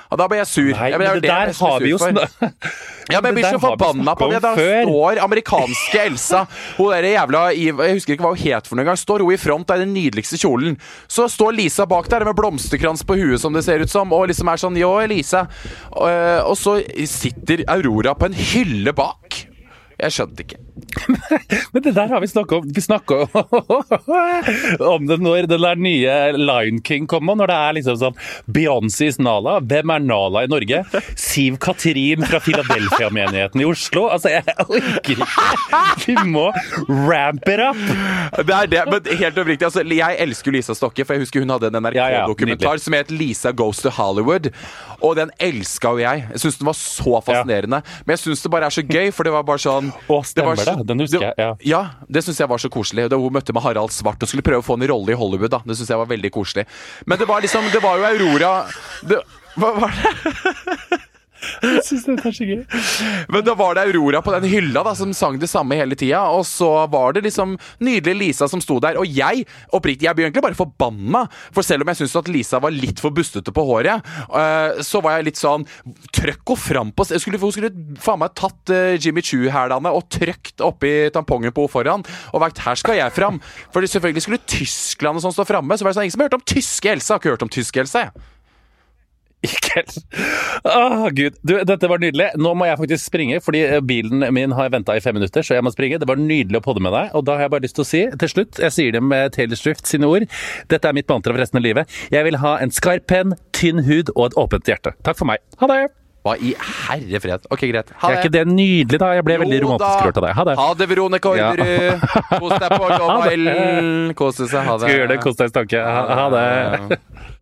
B: Og da ble jeg sur.
A: Nei,
B: jeg ble,
A: men det der
B: jeg
A: har vi jo
B: sur for.
A: sn-
B: Ja, men jeg blir
A: Det der
B: så
A: har vi
B: forbanna på det.
A: snakket om
B: Da
A: før.
B: står amerikanske Elsa, hun der jævla Jeg husker ikke hva hun het for noen gang. Står hun i front der i den nydeligste kjolen. Så står Lisa bak der med blomsterkrans på huet, som det ser ut som, og liksom er sånn Jo, Lisa. Og, og så sitter Aurora på en hylle bak. Jeg skjønte ikke.
A: Men det der har vi snakket om. Vi snakket om det når den der nye Lion King kommer, når det er liksom sånn Beyoncés Nala. Hvem er Nala i Norge? Siv Katrin fra Philadelphia-menigheten i Oslo. Altså, jeg orker ikke. Vi må ramp it up.
B: Det er det, men helt oppriktig, altså, jeg elsker jo Lisa Stokke, for jeg husker hun hadde en N R
A: Ja, ja,
B: K-dokumentar
A: nydelig.
B: som het Lisa Goes to Hollywood, og den elska jo jeg. Jeg syns den var så fascinerende. Men jeg syns det bare er så gøy, for det var bare sånn
A: Å, stemmer
B: var så-
A: det. Den husker jeg, ja.
B: Ja, det syns jeg var så koselig. Da hun møtte med Harald Svart og skulle prøve å få en rolle i Hollywood, da. Det syns jeg var veldig koselig. Men det var liksom Det var jo Aurora det, Hva var det?
A: Jeg synes det er så gøy.
B: Men da var det Aurora på den hylla da, som sang det samme hele tida. Og så var det liksom nydelige Lisa som sto der. Og jeg oppriktig, jeg ble egentlig bare forbanna. For selv om jeg syntes at Lisa var litt for bustete på håret, uh, så var jeg litt sånn Trøkk og fram på jeg skulle, Hun skulle faen meg tatt uh, Jimmy Choo-hælene og trøkt oppi tampongen på henne foran. Og vært her skal jeg fram. For selvfølgelig skulle Tyskland og sånn stå framme. Så var det sånn, ingen som har hørt om tyske Elsa. Har ikke hørt om tyske Elsa, jeg.
A: Ikke Åh, Gud. Du, dette var nydelig. Nå må jeg faktisk springe, fordi bilen min har ventet i fem minutter, så jeg må springe. Det var nydelig å podde med deg, og da har jeg bare lyst til å si, til slutt, jeg sier det med Taylor Swift sine ord, dette er mitt mantra for resten av livet. Jeg vil ha en skarp penn, tynn hud og et åpent hjerte. Takk for meg. Ha det!
B: Hva i herre fred? Ok, greit. Ha
A: Er ikke det nydelig, da? Jeg ble veldig romantisk rørt av deg. Ha det.
B: Ha det, Veronica Orderud. Kos deg på Love Island. Kose seg. Ha det.
A: Skal gjøre det. Kos deg i stanke. Ha, ha det.